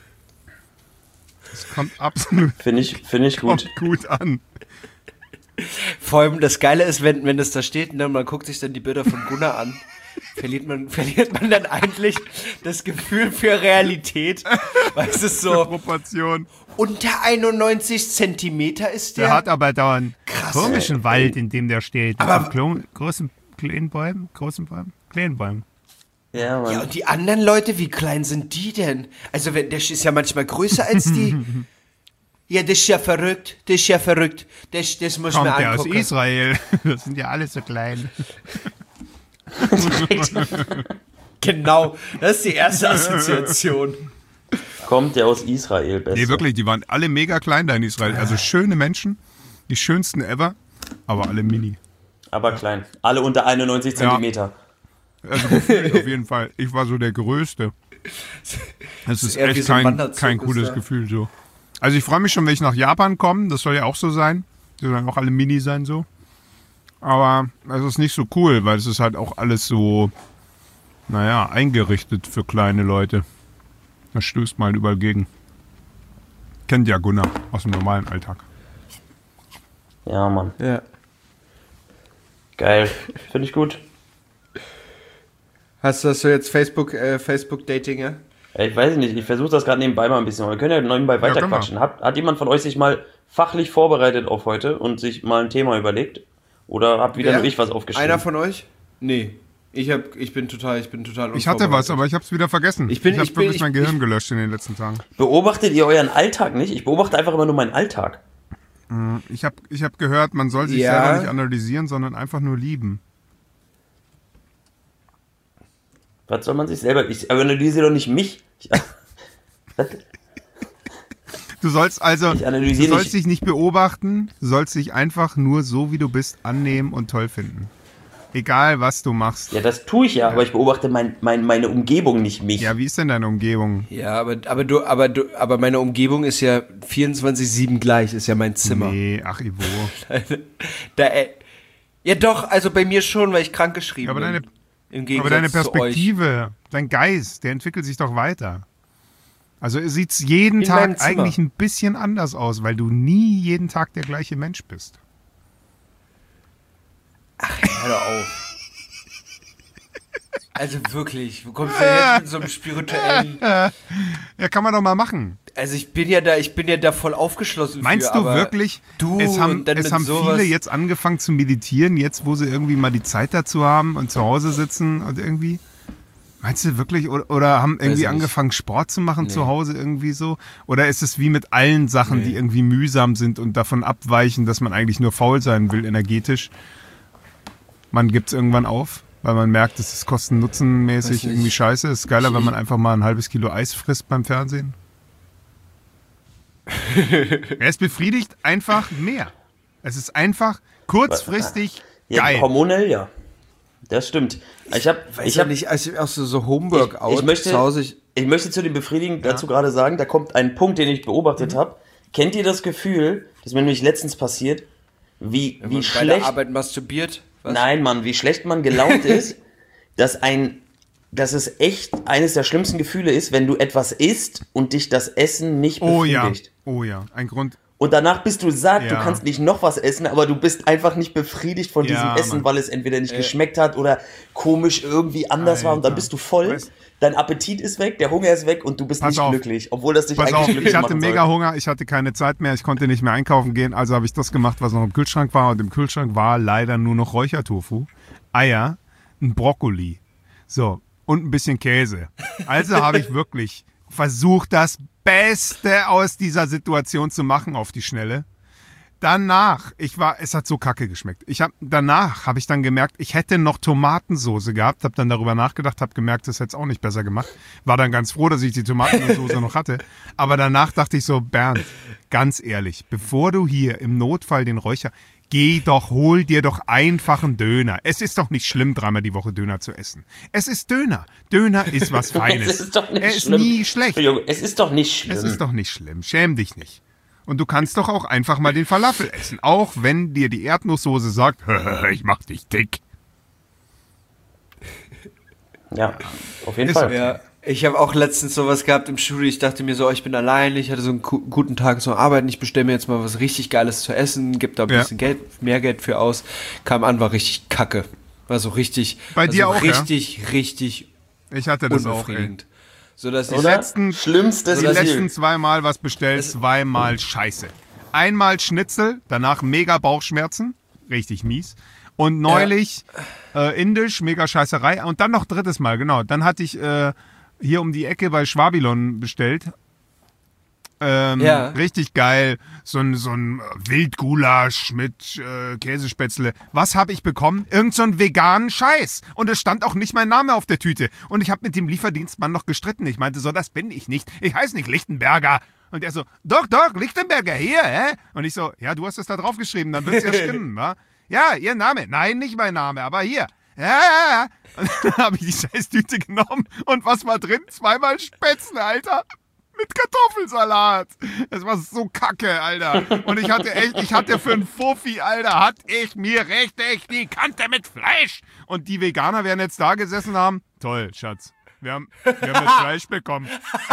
Das kommt absolut Finde ich, finde ich gut. kommt gut an. Vor allem das Geile ist, wenn, wenn das da steht, ne, man guckt sich dann die Bilder von Gunnar an, verliert man, verliert man dann eigentlich das Gefühl für Realität. Weil es ist so, Proportion. unter einundneunzig Zentimeter ist der. Der hat aber da einen Krass. komischen Wald, in dem der steht. Mit Aber- so Klo- großen kleinen Bäumen, großen Bäumen, kleinen Bäumen. Ja, Mann. Ja, und die anderen Leute, wie klein sind die denn? Also, wenn, der ist ja manchmal größer als die. Ja, das ist ja verrückt, das ist ja verrückt. Das, das muss Kommt man der aus angucken. Israel. Das sind ja alle so klein. Genau, das ist die erste Assoziation. Kommt der aus Israel besser. Nee, wirklich, die waren alle mega klein da in Israel. Also schöne Menschen, die schönsten ever, aber alle mini. Aber klein. Alle unter einundneunzig Zentimeter. Also gefühlt auf jeden Fall. Ich war so der Größte. Das ist eher wie echt so ein kein, Wanderzirkus, kein cooles ja. Gefühl so. Also ich freue mich schon, wenn ich nach Japan komme. Das soll ja auch so sein. Die sollen auch alle mini sein so. Aber es ist nicht so cool, weil es ist halt auch alles so, naja, eingerichtet für kleine Leute. Da stößt man halt überall gegen. Kennt ja Gunnar aus dem normalen Alltag. Ja, Mann. Ja. Geil. Finde ich gut. Hast du das so jetzt Facebook, äh, Facebook-Dating, ja? Ja, ich weiß nicht, ich versuche das gerade nebenbei mal ein bisschen. Aber wir können ja nebenbei können weiterquatschen. Hat, hat jemand von euch sich mal fachlich vorbereitet auf heute und sich mal ein Thema überlegt? Oder habt wieder Wer? nur ich was aufgeschrieben? Einer von euch? Nee. Ich hab, ich bin total, ich bin total Ich hatte was, unvorbereitet. aber ich habe es wieder vergessen. Ich bin- ich habe ich bin- wirklich ich- mein Gehirn ich- gelöscht in den letzten Tagen. Beobachtet ihr euren Alltag nicht? Ich beobachte einfach immer nur meinen Alltag. Ich habe ich hab gehört, man soll sich Ja. selber nicht analysieren, sondern einfach nur lieben. Was soll man sich selber... Ich analysiere doch nicht mich. Ich, was? Du sollst also, Ich du analysiere sollst nicht- dich nicht beobachten, du sollst dich einfach nur so, wie du bist, annehmen und toll finden. Egal, was du machst. Ja, das tue ich ja, aber ich beobachte mein, mein, meine Umgebung, nicht mich. Ja, wie ist denn deine Umgebung? Ja, aber, aber du, aber du, aber meine Umgebung ist ja vierundzwanzig sieben gleich, ist ja mein Zimmer. Nee, ach Ivo. Da, äh, ja doch, also bei mir schon, weil ich krank geschrieben Ja, aber bin. deine- Im Gegensatz Aber deine zu euch. Perspektive, dein Geist, der entwickelt sich doch weiter. Also sieht es jeden In meinem Tag Zimmer. eigentlich ein bisschen anders aus, weil du nie jeden Tag der gleiche Mensch bist. Hör doch auf. Also wirklich, wo kommst du denn jetzt mit so einem spirituellen... Ja, kann man doch mal machen. Also ich bin ja da, ich bin ja da voll aufgeschlossen Meinst für, du aber wirklich, du es haben, und dann es mit haben sowas, viele jetzt angefangen zu meditieren, jetzt wo sie irgendwie mal die Zeit dazu haben und zu Hause sitzen und irgendwie? Meinst du wirklich? Oder, oder haben irgendwie ich nicht. angefangen Sport zu machen zu Hause irgendwie so? Oder ist es wie mit allen Sachen, Nee. die irgendwie mühsam sind und davon abweichen, dass man eigentlich nur faul sein will energetisch? Man gibt es irgendwann auf? weil man merkt, es ist kosten-nutzen-mäßig irgendwie scheiße. Es ist geiler, wenn man einfach mal ein halbes Kilo Eis frisst beim Fernsehen. Es befriedigt einfach mehr. Es ist einfach kurzfristig ja, geil. Hormonell, ja. Das stimmt. Ich habe ich hab, nicht, also auch so, so Homeworkout ich, ich möchte, zu Hause. Ich, ich möchte zu dem Befriedigen dazu gerade sagen, da kommt ein Punkt, den ich beobachtet mhm. habe. Kennt ihr das Gefühl, das ist mir nämlich letztens passiert, wie, wenn wie man schlecht... bei der Arbeit masturbiert? Was? Nein, Mann, wie schlecht man gelaunt ist, dass ein, dass es echt eines der schlimmsten Gefühle ist, wenn du etwas isst und dich das Essen nicht befriedigt. Oh ja, oh ja, ein Grund. Und danach bist du satt, Ja. du kannst nicht noch was essen, aber du bist einfach nicht befriedigt von Ja, diesem Essen, Mann. weil es entweder nicht geschmeckt hat oder komisch irgendwie anders war und dann Alter. bist du voll, Weißt- dein Appetit ist weg, der Hunger ist weg und du bist Pass nicht auf. glücklich, obwohl das dich Pass eigentlich auf, glücklich ich hatte machen mega soll. Hunger, ich hatte keine Zeit mehr, ich konnte nicht mehr einkaufen gehen, also habe ich das gemacht, was noch im Kühlschrank war und im Kühlschrank war leider nur noch Räuchertofu, Eier, ein Brokkoli, so, und ein bisschen Käse. Also habe ich wirklich versucht, das Beste aus dieser Situation zu machen auf die Schnelle. Danach, ich war, es hat so kacke geschmeckt. Ich hab, danach habe ich dann gemerkt, ich hätte noch Tomatensoße gehabt, habe dann darüber nachgedacht, habe gemerkt, das hätte es auch nicht besser gemacht. War dann ganz froh, dass ich die Tomatensoße noch hatte. Aber danach dachte ich so, Bernd, ganz ehrlich, bevor du hier im Notfall den Räucher, geh doch, hol dir doch einfach einen Döner. Es ist doch nicht schlimm, dreimal die Woche Döner zu essen. Es ist Döner. Döner ist was Feines. Es ist doch nicht er ist schlimm. nie schlecht. Entschuldigung, es ist doch nicht schlimm. Es ist doch nicht schlimm. Schäm dich nicht. Und du kannst doch auch einfach mal den Falafel essen, auch wenn dir die Erdnusssoße sagt, ich mach dich dick. Ja, auf jeden Ist Fall. okay. ja, ich habe auch letztens sowas gehabt im Studio. Ich dachte mir so, oh, ich bin allein, ich hatte so einen ku- guten Tag zum Arbeiten. Ich bestelle mir jetzt mal was richtig Geiles zu essen, gib da ein Ja. bisschen Geld, mehr Geld für aus. Kam an, war richtig kacke. War so richtig, Bei war dir so auch, ja? richtig, richtig Ich hatte das auch, ey. unbefriedigend. So dass ich Oder? letzten- Schlimmstes Die Gefühl. letzten zweimal was bestellt, Es- zweimal scheiße. Einmal Schnitzel, danach mega Bauchschmerzen, richtig mies. Und neulich äh, indisch, mega Scheißerei. Und dann noch drittes Mal, genau. Dann hatte ich äh, hier um die Ecke bei Schwabilon bestellt. Ähm, Ja. Richtig geil. So ein, so ein Wildgulasch mit äh, Käsespätzle. Was habe ich bekommen? Irgend so einen veganen Scheiß. Und es stand auch nicht mein Name auf der Tüte. Und ich habe mit dem Lieferdienstmann noch gestritten. Ich meinte so, das bin ich nicht. Ich heiße nicht Lichtenberger. Und er so, doch, doch, Lichtenberger, hier, hä? Und ich so, ja, du hast es da drauf geschrieben, dann wird es ja stimmen, wa? Ja, ihr Name. Nein, nicht mein Name, aber hier. Ja, ja, ja. Und dann habe ich die Scheißtüte genommen. Und was war drin? Zweimal Spätzle, Alter. Mit Kartoffelsalat. Das war so kacke, Alter. Und ich hatte echt, ich hatte für einen Fuffi, Alter, hatte ich mir richtig die Kante mit Fleisch. Und die Veganer werden jetzt da gesessen haben. Toll, Schatz. Wir haben, wir haben das Fleisch bekommen.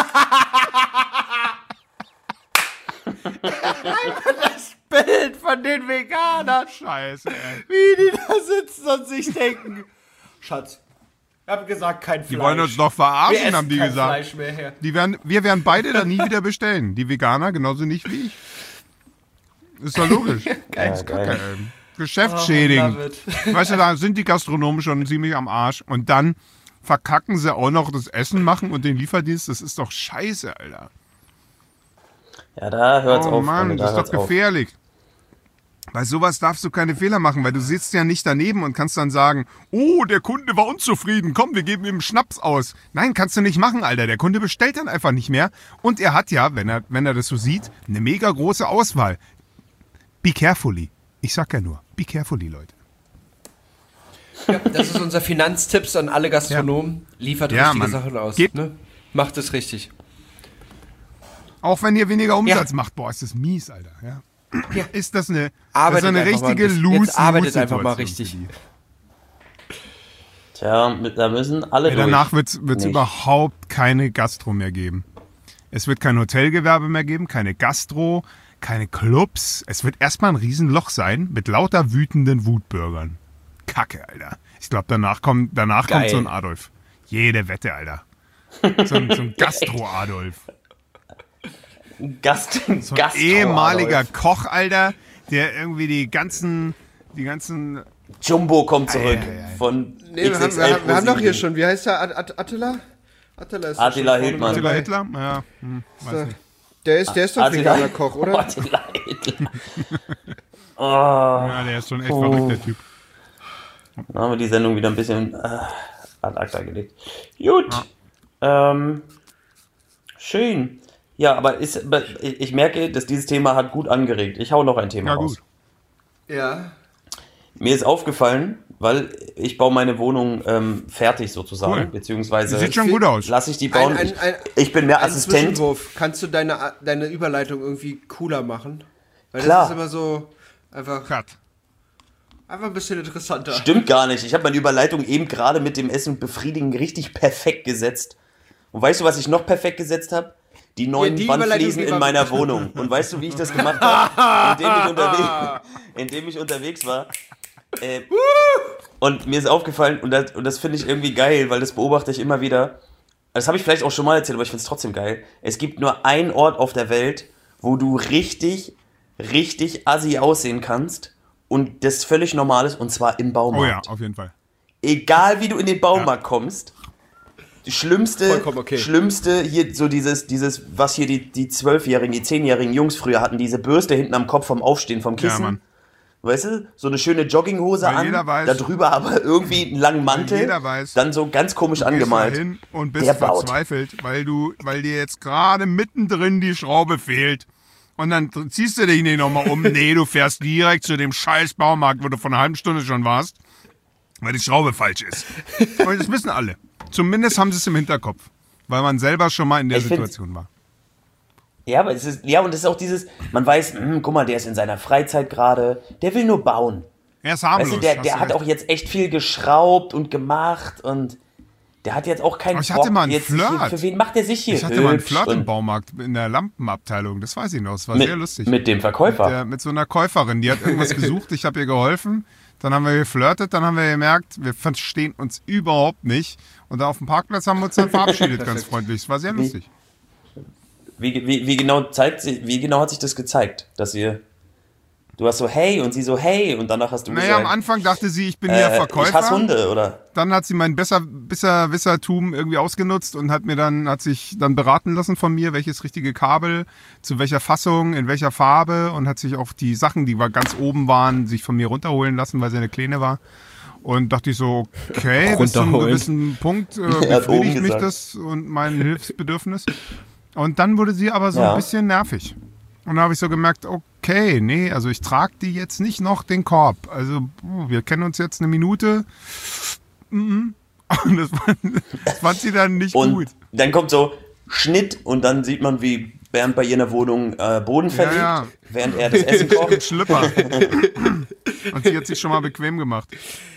das Bild von den Veganern, Scheiße, ey. wie die da sitzen und sich denken, Schatz, ich habe gesagt, kein Fleisch. Die wollen uns doch Wir verarschen, essen haben die kein gesagt. Fleisch mehr her. Die werden, wir werden beide da nie wieder bestellen. Die Veganer genauso nicht wie ich. Ist doch logisch. Geil. Ja, geil. Ähm, Geschäftsschädigend. Oh, love it. Weißt du, da sind die Gastronomen schon ziemlich am Arsch. Und dann verkacken sie auch noch das Essen machen und den Lieferdienst. Das ist doch scheiße, Alter. Ja, da hört's Oh auf. Mann, Freunde, da das ist hört's doch auf. gefährlich. Bei sowas darfst du keine Fehler machen, weil du sitzt ja nicht daneben und kannst dann sagen, oh, der Kunde war unzufrieden, komm, wir geben ihm Schnaps aus. Nein, kannst du nicht machen, Alter. Der Kunde bestellt dann einfach nicht mehr. Und er hat ja, wenn er, wenn er das so sieht, eine mega große Auswahl. Be carefully. Ich sag ja nur, be carefully, Leute. Ja, das ist unser Finanztipps an alle Gastronomen. Liefert Ja, richtige Mann. Sachen aus. Gebt- Ne? Macht es richtig. Auch wenn ihr weniger Umsatz macht, boah, ist das mies, Alter. Ja. Ja. Ist das eine, das ist Arbeitet eine einfach mal ein richtige bisschen. lose Jetzt arbeitet einfach mal Situation richtig. für die. Tja, mit- da müssen alle Ja, durch. danach wird es Nicht. überhaupt keine Gastro mehr geben. Es wird kein Hotelgewerbe mehr geben, keine Gastro, keine Clubs. Es wird erstmal ein Riesenloch sein mit lauter wütenden Wutbürgern. Kacke, Alter. Ich glaube, danach kommt, danach kommt Geil. so ein Adolf. Jede Wette, Alter. So ein, so ein Gastro-Adolf. Gast, So ein Gastro ehemaliger Adolf. Koch, Alter, der irgendwie die ganzen, die ganzen Jumbo kommt zurück Ei, ei, ei. von Nee, wir haben, X X wir, L haben, wir haben doch hier ProSieben. schon, wie heißt der? At At Attila? Attila ist doch Attila schon vorne Hildmann. dabei. Attila Hitler? Ja, hm, weiß nicht. Der ist, der ist doch ein Attila- veganer Koch, oder? Attila Hitler. Oh, Ja, der ist schon echt verrückt, der Typ. Dann haben wir die Sendung wieder ein bisschen äh, ad acta gelegt. Gut. Ja. Ähm, schön. Ja, aber ist, ich merke, dass dieses Thema hat gut angeregt. Ich hau noch ein Thema ja, raus. Gut. Ja. Mir ist aufgefallen, weil ich baue meine Wohnung ähm, fertig sozusagen, Cool. beziehungsweise Sieht schon gut aus. lasse ich die bauen. Ein, ein, ein, ich, ich bin mehr ein Assistent. Zwischenwurf. Kannst du deine, deine Überleitung irgendwie cooler machen? Weil Klar. das ist immer so einfach, Cut. einfach ein bisschen interessanter. Stimmt gar nicht. Ich habe meine Überleitung eben gerade mit dem Essen und Befriedigen richtig perfekt gesetzt. Und weißt du, was ich noch perfekt gesetzt habe? Die neuen die Wandfliesen Überleitung, die in war- meiner Wohnung. Und weißt du, wie ich das gemacht habe? Indem ich unterwegs, indem ich unterwegs war. Äh, und mir ist aufgefallen, und das, und das finde ich irgendwie geil, weil das beobachte ich immer wieder. Das habe ich vielleicht auch schon mal erzählt, aber ich finde es trotzdem geil. Es gibt nur einen Ort auf der Welt, wo du richtig, richtig assi aussehen kannst und das völlig normal ist, und zwar im Baumarkt. Oh ja, auf jeden Fall. Egal wie du in den Baumarkt kommst, die schlimmste, Vollkommen okay. schlimmste hier so dieses, dieses, was hier die, die zwölfjährigen, die zehnjährigen Jungs früher hatten, diese Bürste hinten am Kopf vom Aufstehen vom Kissen. Ja, Mann. Weißt du, so eine schöne Jogginghose Weil an, jeder weiß- da drüber aber irgendwie einen langen Mantel, jeder weiß, dann so ganz komisch Gehst da angemalt. hin und bist Der baut. verzweifelt, weil du, weil dir jetzt gerade mittendrin die Schraube fehlt. Und dann ziehst du dich nicht nochmal um. Nee, du fährst direkt zu dem scheiß Baumarkt, wo du vor einer halben Stunde schon warst, weil die Schraube falsch ist. Und das wissen alle. Zumindest haben sie es im Hinterkopf, weil man selber schon mal in der Ich find's- Situation war. Ja, aber es ist, ja, und es ist auch dieses, man weiß, hm, guck mal, der ist in seiner Freizeit gerade, der will nur bauen. Er ist harmlos. Weißt du, der, hast der du hat recht. auch jetzt echt viel geschraubt und gemacht und der hat jetzt auch keinen Aber ich hatte mal einen jetzt Flirt. Hier, für wen macht der sich hier? Ich hatte mal einen hübsch Flirt im und Baumarkt in der Lampenabteilung, das weiß ich noch, das war mit, sehr lustig. mit dem Verkäufer. Der, mit so einer Käuferin, die hat irgendwas gesucht, ich habe ihr geholfen, dann haben wir geflirtet, dann haben wir gemerkt, wir verstehen uns überhaupt nicht und da auf dem Parkplatz haben wir uns dann verabschiedet, ganz freundlich, es war sehr lustig. Wie, wie, wie, genau zeigt sie, wie genau hat sich das gezeigt, dass ihr, du hast so hey und sie so hey und danach hast du Naja, am gesagt, Anfang dachte sie, ich bin hier äh, ich Verkäufer. hasse Hunde, oder? Dann hat sie mein besser, besser Wissertum irgendwie ausgenutzt und hat mir dann, hat sich dann beraten lassen von mir, welches richtige Kabel, zu welcher Fassung, in welcher Farbe und hat sich auch die Sachen, die war ganz oben waren, sich von mir runterholen lassen, weil sie eine Kleine war. Und dachte ich so, okay, bis zu einem Runterholen. gewissen Punkt äh, Er hat oben befriedigt mich gesagt. das und mein Hilfsbedürfnis. Und dann wurde sie aber so Ja. ein bisschen nervig. Und da habe ich so gemerkt, okay, nee, also ich trage die jetzt nicht noch den Korb. Also puh, wir kennen uns jetzt eine Minute. Mhm. Und das, fand- das fand sie dann nicht Und gut. dann kommt so Schnitt und dann sieht man, wie Bernd bei ihr in der Wohnung äh, Boden verlegt, ja. während er das Essen kocht. Schlipper. Und sie hat sich schon mal bequem gemacht.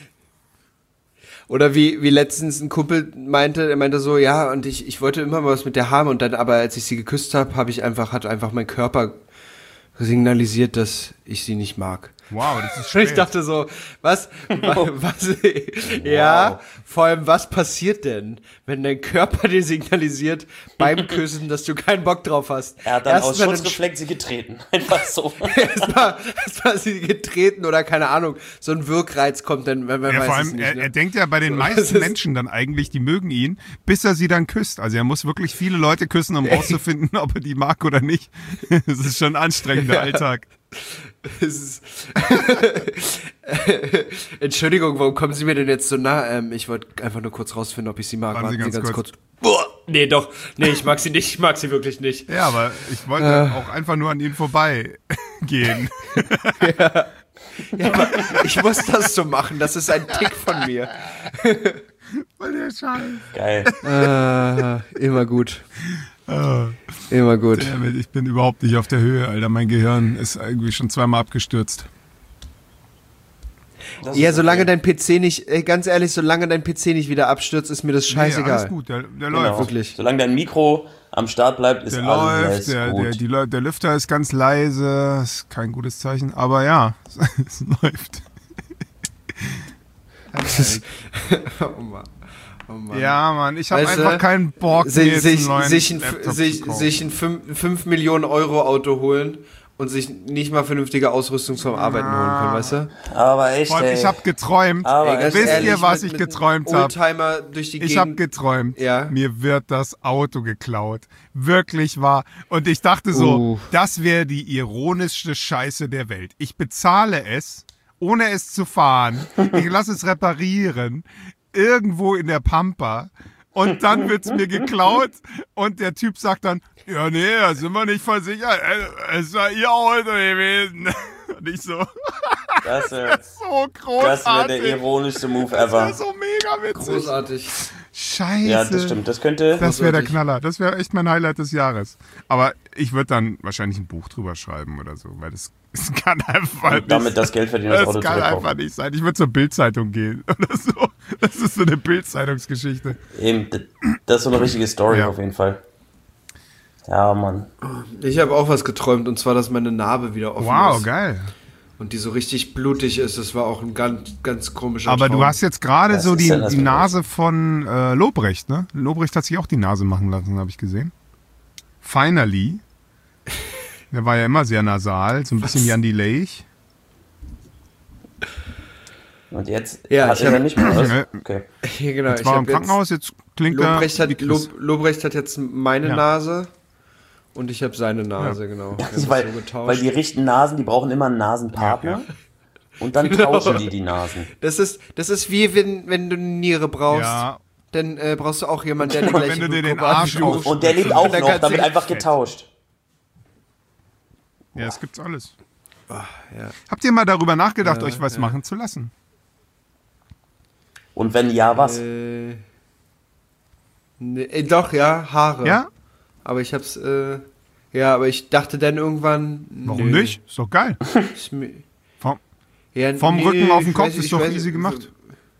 Oder wie, wie letztens ein Kumpel meinte, er meinte so, ja, und ich, ich wollte immer mal was mit der haben und dann, aber als ich sie geküsst habe, habe ich einfach, hat einfach mein Körper signalisiert, dass ich sie nicht mag. Wow, das ist Und schön. ich dachte so, was, wa- was, ja, vor allem, was passiert denn, wenn dein Körper dir signalisiert beim Küssen, dass du keinen Bock drauf hast? Er hat dann aus Erstmal Schutzreflex sie getreten. Einfach so. erstmal, erstmal sie getreten oder keine Ahnung, so ein Wirkreiz kommt dann, wenn man Ja, weiß vor es allem, nicht. er, Ne? er denkt ja bei den So, meisten das ist- Menschen dann eigentlich, die mögen ihn, bis er sie dann küsst. Also er muss wirklich viele Leute küssen, um rauszufinden, ob er die mag oder nicht. Das ist schon ein anstrengender Alltag. Es ist Entschuldigung, warum kommen Sie mir denn jetzt so nah? Ähm, ich wollte einfach nur kurz rausfinden, ob ich sie mag. Warten Sie Warten ganz kurz. Boah, nee, doch. Nee, ich mag sie nicht. Ich mag sie wirklich nicht. Ja, aber ich wollte Äh. auch einfach nur an ihn vorbeigehen. Ja, aber ich muss das so machen. Das ist ein Tick von mir. Weil der Scheiß. Geil. Äh, immer gut. Oh, Immer gut. dammit, ich bin überhaupt nicht auf der Höhe, Alter. Mein Gehirn ist irgendwie schon zweimal abgestürzt. Das Ja, ist solange okay. dein P C nicht, ey, ganz ehrlich, solange dein P C nicht wieder abstürzt, ist mir das Nee, scheißegal. alles gut, der, der Genau. läuft. wirklich. Solange dein Mikro am Start bleibt, ist Der alles läuft, der, gut. der, die, Leu- der Lüfter ist ganz leise, ist kein gutes Zeichen, aber ja, es läuft. Oh Mann. Oh Mann. Ja, Mann, ich habe Weißt du, einfach keinen Bock, mir sich, jetzt sich, einen neuen sich, ein, Laptop sich, zu kaufen. sich ein fünf Millionen Euro Auto holen und sich nicht mal vernünftige Ausrüstung zum Arbeiten holen können, weißt du? Aber echt, Vor allem, ey. ich habe geträumt. Aber ganz wisst ehrlich, ihr, was mit- ich mit geträumt habe? Oldtimer durch die Ich habe Gegend. geträumt, Ja. mir wird das Auto geklaut. Wirklich wahr. Und ich dachte so, Uh. das wäre die ironischste Scheiße der Welt. Ich bezahle es ohne es zu fahren. Ich lasse es reparieren. Irgendwo in der Pampa. Und dann wird's mir geklaut. Und der Typ sagt dann, ja, nee, da sind wir nicht versichert. Es war ihr Auto gewesen. Und ich so, Das das wäre ist so das wär großartig. der ironischste Move Das wäre ever. so mega witzig. Großartig. Scheiße. Ja, das stimmt. Das könnte. Das wäre der Großartig. Knaller. Das wäre echt mein Highlight des Jahres. Aber ich würde dann wahrscheinlich ein Buch drüber schreiben oder so, weil das, das kann einfach nicht. Und damit das Geld verdienen, das Das Auto kann zurückkaufen. einfach nicht sein. Ich würde zur Bildzeitung gehen oder so. Das ist so eine Bildzeitungsgeschichte. Eben, d- das ist so eine richtige Story Ja. auf jeden Fall. Ja, Mann. Ich habe auch was geträumt, und zwar, dass meine Narbe wieder offen Wow, ist. geil. Und die so richtig blutig ist. Das war auch ein ganz, ganz komischer Aber Traum. du hast jetzt gerade Was so ist die, denn das die für Nase von äh, Lobrecht, ne? Lobrecht hat sich auch die Nase machen lassen, habe ich gesehen. Finally. Der war ja immer sehr nasal, so ein bisschen Jan Delay. Und jetzt Ja, hat ich er hab- nicht mehr was? Ja. Okay. Ja, genau. Jetzt ich war er hab im Krankenhaus, jetzt klingt Lobrecht er hat, wie Chris. Lob, Lobrecht hat jetzt meine Ja. Nase und ich habe seine Nase, genau. Wir haben das weil, so getauscht. weil die richten Nasen, die brauchen immer einen Nasenpartner. Ja, ja. Und dann tauschen die die Nasen. das ist, das ist wie wenn, wenn du eine Niere brauchst. Ja, Dann äh, brauchst du auch jemanden, der die Wenn gleiche du dir den Blutgruppe hat Arsch wie du. auf- Und der lebt auch Dann noch, kannst damit du- einfach getauscht. ja, es gibt's alles. Ja. Habt ihr mal darüber nachgedacht, Ja, euch was ja. machen zu lassen? Und wenn ja, was? Äh, ne, äh, doch, ja, Haare. Ja? Aber ich hab's, äh, ja, aber ich dachte dann irgendwann. Warum nö, nicht? Ist doch geil. ist mir- Vom, Ja, vom nee, Rücken auf den ich Kopf weiß- ist ich doch weiß- easy gemacht.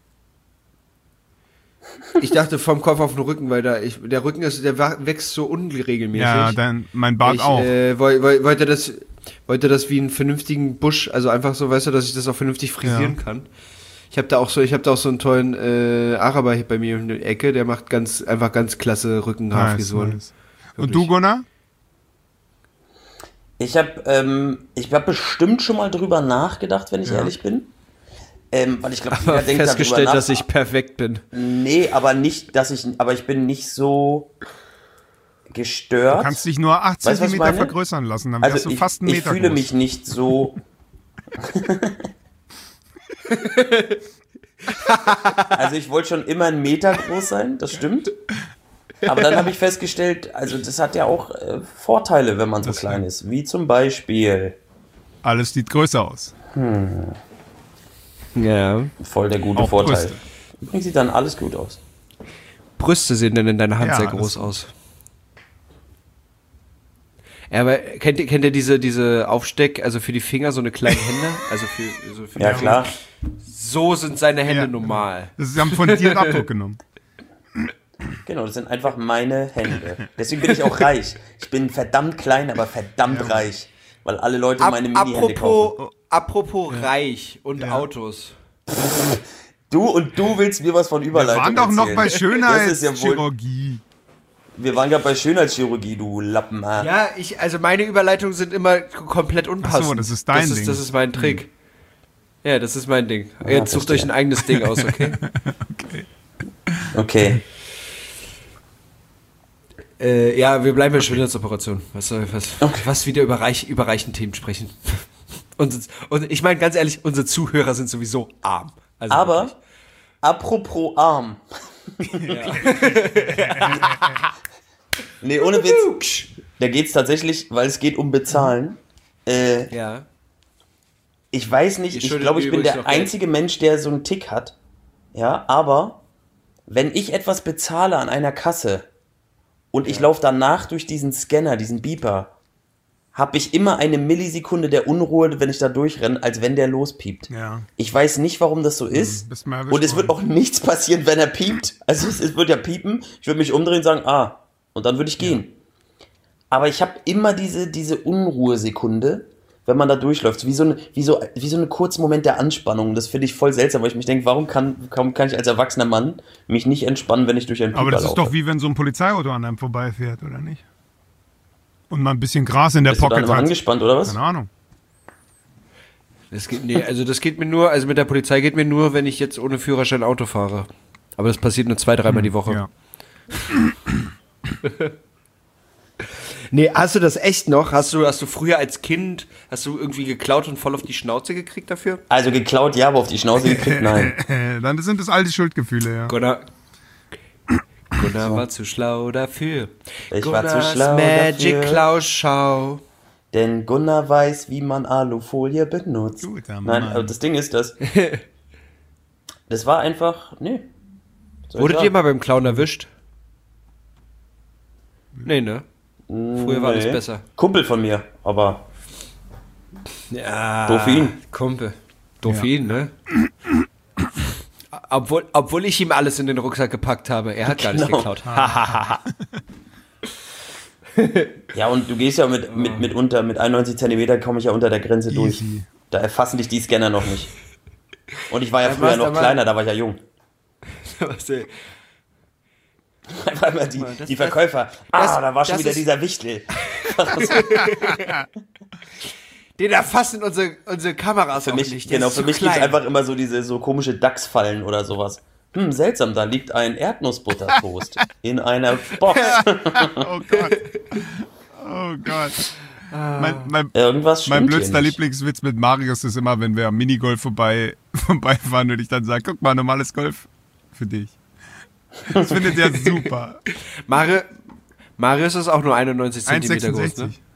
Ich dachte vom Kopf auf den Rücken, weil da ich, der Rücken ist, der wa- wächst so unregelmäßig. Ja, dann mein Bart ich, auch. Äh, woll, woll, wollte das, wollte das wie einen vernünftigen Busch, also einfach so, weißt du, dass ich das auch vernünftig frisieren Ja. kann. Ich habe da auch so, ich habe da auch so einen tollen äh, Araber hier bei mir in der Ecke, der macht ganz, einfach ganz klasse Rückenhaarfrisuren. Nice, nice. Und Wirklich. du, Gunnar? Ich habe ähm, ich hab bestimmt schon mal drüber nachgedacht, wenn ich Ja. ehrlich bin. Ähm, weil ich glaube, Aber jeder denkt festgestellt, darüber nach. dass ich perfekt bin. Nee, aber nicht, dass ich, aber ich bin nicht so gestört. Du kannst dich nur acht Weißt du, was ich Zentimeter meine? vergrößern lassen, dann wärst Also du ich, fast einen ich Meter fühle groß. mich nicht so. Also ich wollte schon immer einen Meter groß sein, das stimmt. Aber dann habe ich festgestellt, also das hat ja auch äh, Vorteile, wenn man so Das klein stimmt. ist. Wie zum Beispiel, Alles sieht größer aus. Ja. voll der gute Auch Vorteil. Brüste. Übrigens sieht dann alles gut aus. Brüste sehen denn in deiner Hand Ja, sehr das- groß aus. Ja, aber kennt ihr, kennt ihr diese, diese Aufsteck, also für die Finger so eine kleine Hände? Also für, so für Ja, die klar. So sind seine Hände Ja. normal. Das ist, sie haben von dir einen Abdruck genommen. Genau, das sind einfach meine Hände. Deswegen bin ich auch reich. Ich bin verdammt klein, aber verdammt reich. Weil alle Leute Ab, meine Mini-Hände kaufen. apropos apropos reich und Ja. Autos. Du und du willst mir was von Wir Überleitung waren doch noch erzählen. bei Das ist ja wohl, Schönheitschirurgie. wir waren gerade bei Schönheitschirurgie, du Lappen. Ah. Ja, ich, also meine Überleitungen sind immer k- komplett unpassend. Ach so, das ist dein das ist, Ding. Das ist mein Trick. Ja, das ist mein Ding. Ah, Jetzt sucht verstehe. euch ein eigenes Ding aus, okay? Okay. äh, ja, wir bleiben bei Schönheitsoperation. Was soll was, was wieder über, reich, über reichen Themen sprechen. und, und ich meine ganz ehrlich, unsere Zuhörer sind sowieso arm. Also Aber, wirklich. apropos arm. Nee, ohne Witz. Da geht's tatsächlich, weil es geht um Bezahlen. Äh, Ja. ich weiß nicht, Ihr ich schuldet glaube, mir ich bin übrigens der noch Geld. einzige Mensch, der so einen Tick hat. Ja, aber wenn ich etwas bezahle an einer Kasse und ich laufe danach durch diesen Scanner, diesen Beeper, habe ich immer eine Millisekunde der Unruhe, wenn ich da durchrenne, als wenn der lospiept. Ja. Ich weiß nicht, warum das so ist. bist mal erwischt Und es wird worden. auch nichts passieren, wenn er piept. Also es, es wird ja piepen. Ich würde mich umdrehen und sagen, ah, und dann würde ich gehen. Aber ich habe immer diese, diese Unruhesekunde, wenn man da durchläuft. Wie so, eine, wie, so, wie so ein kurzer Moment der Anspannung. Das finde ich voll seltsam, weil ich mich denke, warum kann, warum kann ich als erwachsener Mann mich nicht entspannen, wenn ich durch einen Pieper Aber das ist laufe? doch wie wenn so ein Polizeiauto an einem vorbeifährt, oder nicht? Und mal ein bisschen Gras in der Bist du dann Pocket immer hat. angespannt, oder was? Keine Ahnung. Das geht, nee, also das geht mir nur, also mit der Polizei geht mir nur, wenn ich jetzt ohne Führerschein Auto fahre. Aber das passiert nur zwei, dreimal die Woche. Ja. Nee, hast du das echt noch? Hast du, hast du früher als Kind, hast du irgendwie geklaut und voll auf die Schnauze gekriegt dafür? Also geklaut, ja, aber auf die Schnauze gekriegt, nein. Dann sind das alte Schuldgefühle, ja. Gunnar, Gunnar war zu schlau dafür. Ich war zu Gunnars schlau Magic dafür. Klauschau. Denn Gunnar weiß, wie man Alufolie benutzt. Guter Nein, Mann. aber das Ding ist, dass das war einfach, nee. Soll ich Wurdet sagen? ihr mal beim Klauen erwischt? Nee, ne? Früher war Nee. alles besser. Kumpel von mir, aber Ja. Doof für ihn. Kumpel. Doof Ja. für ihn, ne? Obwohl, obwohl ich ihm alles in den Rucksack gepackt habe. Er hat gar nicht Genau. geklaut. ja, und du gehst ja mit, mit, mit unter, mit einundneunzig Zentimeter komme ich ja unter der Grenze durch. Easy. Da erfassen dich die Scanner noch nicht. Und ich war ja Ja, früher was noch aber- kleiner, da war ich ja jung. Was, ey? Einfach immer die, das- die Verkäufer, ah, das- da war schon das wieder ist- dieser Wichtel. Den erfassen unsere, unsere Kameras Für auch mich, nicht. Der genau, ist für zu mich gibt es klein. einfach immer so diese so komische Dachsfallen oder sowas. Hm, seltsam, da liegt ein Erdnussbuttertoast in einer Box. Oh Gott. Oh Gott. Mein, mein, Irgendwas stimmt mein hier blödster nicht. Lieblingswitz mit Marius ist immer, wenn wir am Minigolf vorbei, vorbeifahren und ich dann sage, guck mal, normales Golf für dich. Das findet er super. Mari Marius ist auch nur einundneunzig Zentimeter groß, ne? eins Komma sechsundsechzig.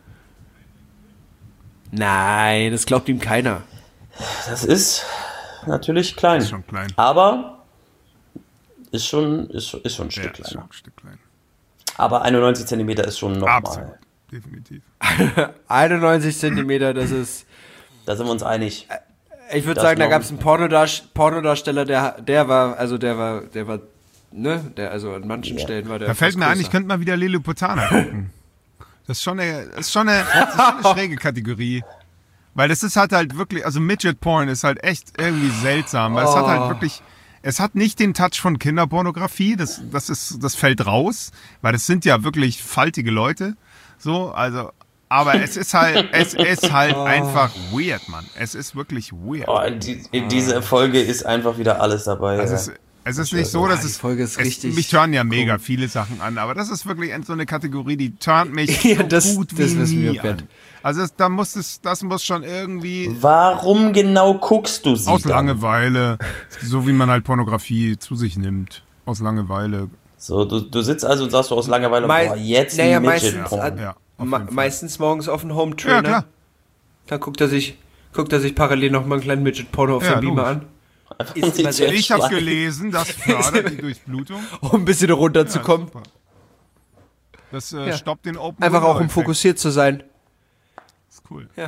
Nein, das glaubt ihm keiner. Das ist natürlich klein. Ist schon klein. Aber ist schon, ist, schon- ist schon ein Stück Ja, ist schon kleiner. ein Stück klein. Aber einundneunzig Zentimeter ist schon nochmal. Absolut. Definitiv. einundneunzig Zentimeter, das ist... Da sind wir uns einig. Ich würde Das sagen, da noch- gab es einen Pornodarst Pornodarsteller, der, der war, also der war, der war, ne, der, also an manchen Ja. Stellen war der. Da fällt etwas mir ein, größer. ich könnte mal wieder Lilliputaner gucken. Das ist schon eine, das ist schon eine, das ist schon eine schräge Kategorie. Weil das ist halt halt wirklich, also Midget Porn ist halt echt irgendwie seltsam. Weil es hat halt wirklich, es hat nicht den Touch von Kinderpornografie, das, das ist, das fällt raus, weil das sind ja wirklich faltige Leute. So, also, aber es ist halt, es ist halt einfach weird, Mann. Es ist wirklich weird. Oh, in, die, in dieser Folge ist einfach wieder alles dabei. Es ja. ist, es ist nicht so, dass die es, Folge ist es richtig mich turnen ja mega viele Sachen an, aber das ist wirklich so eine Kategorie, die turnt mich Ja, so das- gut das wie wissen wir, nie Bert. an. Also das, da muss es, das muss schon irgendwie Warum genau guckst du sie aus dann? Langeweile, so wie man halt Pornografie zu sich nimmt, aus Langeweile. So, du, du sitzt also und sagst du aus Langeweile, Mei- boah, jetzt naja, ein meistens Midget-Porn. an- Ja, auf Me jeden Fall. meistens morgens auf den Home Ja, Trainer. klar. Dann guckt er sich, guckt er sich parallel noch mal einen kleinen Midget Porno auf Ja, seinem Beamer logisch. an, Und Ist immer sie sehr- zu Ich habe entschleien. gelesen, das fördert die Durchblutung. um ein bisschen runterzukommen. Ja, super. Das äh, Ja. stoppt den Open Einfach auch um Window-Effekt. fokussiert zu sein. Ist cool. Ja.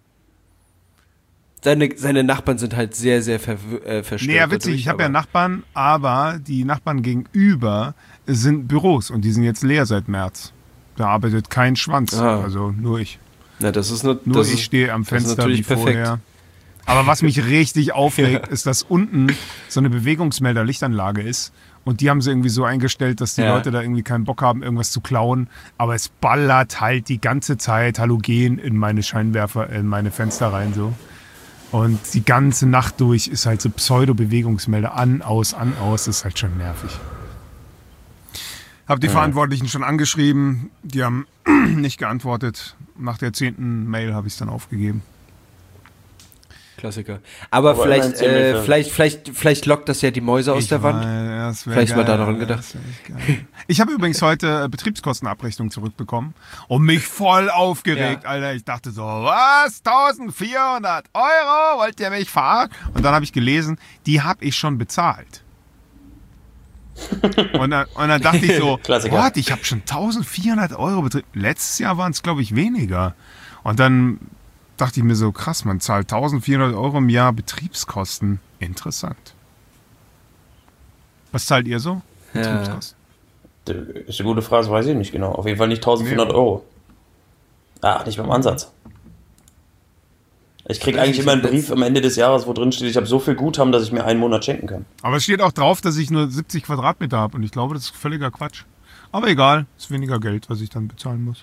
Seine, seine Nachbarn sind halt sehr, sehr ver äh, verstört. Nee, ja, witzig, dadurch, ich habe ja aber- Nachbarn, aber die Nachbarn gegenüber sind Büros und die sind jetzt leer seit März. Da arbeitet kein Schwanz, Ah. also nur ich. Na, das ist nur, Nur das ich ist, stehe am das ist Fenster natürlich wie perfekt. vorher. Aber was mich richtig aufregt, ist, dass unten so eine Bewegungsmelder-Lichtanlage ist. Und die haben sie irgendwie so eingestellt, dass die Ja. Leute da irgendwie keinen Bock haben, irgendwas zu klauen. Aber es ballert halt die ganze Zeit Halogen in meine Scheinwerfer, in meine Fenster rein so. Und die ganze Nacht durch ist halt so Pseudo-Bewegungsmelder an, aus, an, aus. Das ist halt schon nervig. Hab die Verantwortlichen schon angeschrieben. Die haben nicht geantwortet. Nach der zehnten Mail habe ich es dann aufgegeben. Klassiker. Aber, Aber vielleicht, immerhin ziemlich äh, viel. vielleicht, vielleicht, vielleicht lockt das ja die Mäuse aus Ich der Wand. weiß, das wär Vielleicht mal geil, daran Alter, gedacht. das wär echt geil. Ich habe übrigens heute äh, Betriebskostenabrechnung zurückbekommen und mich voll aufgeregt, Ja. Alter. Ich dachte so, was? eintausendvierhundert Euro? Wollt ihr mich fahren? Und dann habe ich gelesen, die habe ich schon bezahlt. Und dann, und dann dachte ich so, Klassiker. what? Ich habe schon eintausendvierhundert Euro betrieben. Letztes Jahr waren es, glaube ich, weniger. Und dann dachte ich mir so, krass, man zahlt eintausendvierhundert Euro im Jahr Betriebskosten. Interessant. Was zahlt ihr so? Ja. Betriebskosten. Das ist eine gute Frage, das weiß ich nicht genau. Auf jeden Fall nicht eintausendvierhundert Euro. Ach, nicht beim Ansatz. Ich kriege Weiß eigentlich ich immer einen nicht. Brief am Ende des Jahres, wo drin steht, ich habe so viel Guthaben, dass ich mir einen Monat schenken kann. Aber es steht auch drauf, dass ich nur siebzig Quadratmeter habe und ich glaube, das ist völliger Quatsch. Aber egal, ist weniger Geld, was ich dann bezahlen muss.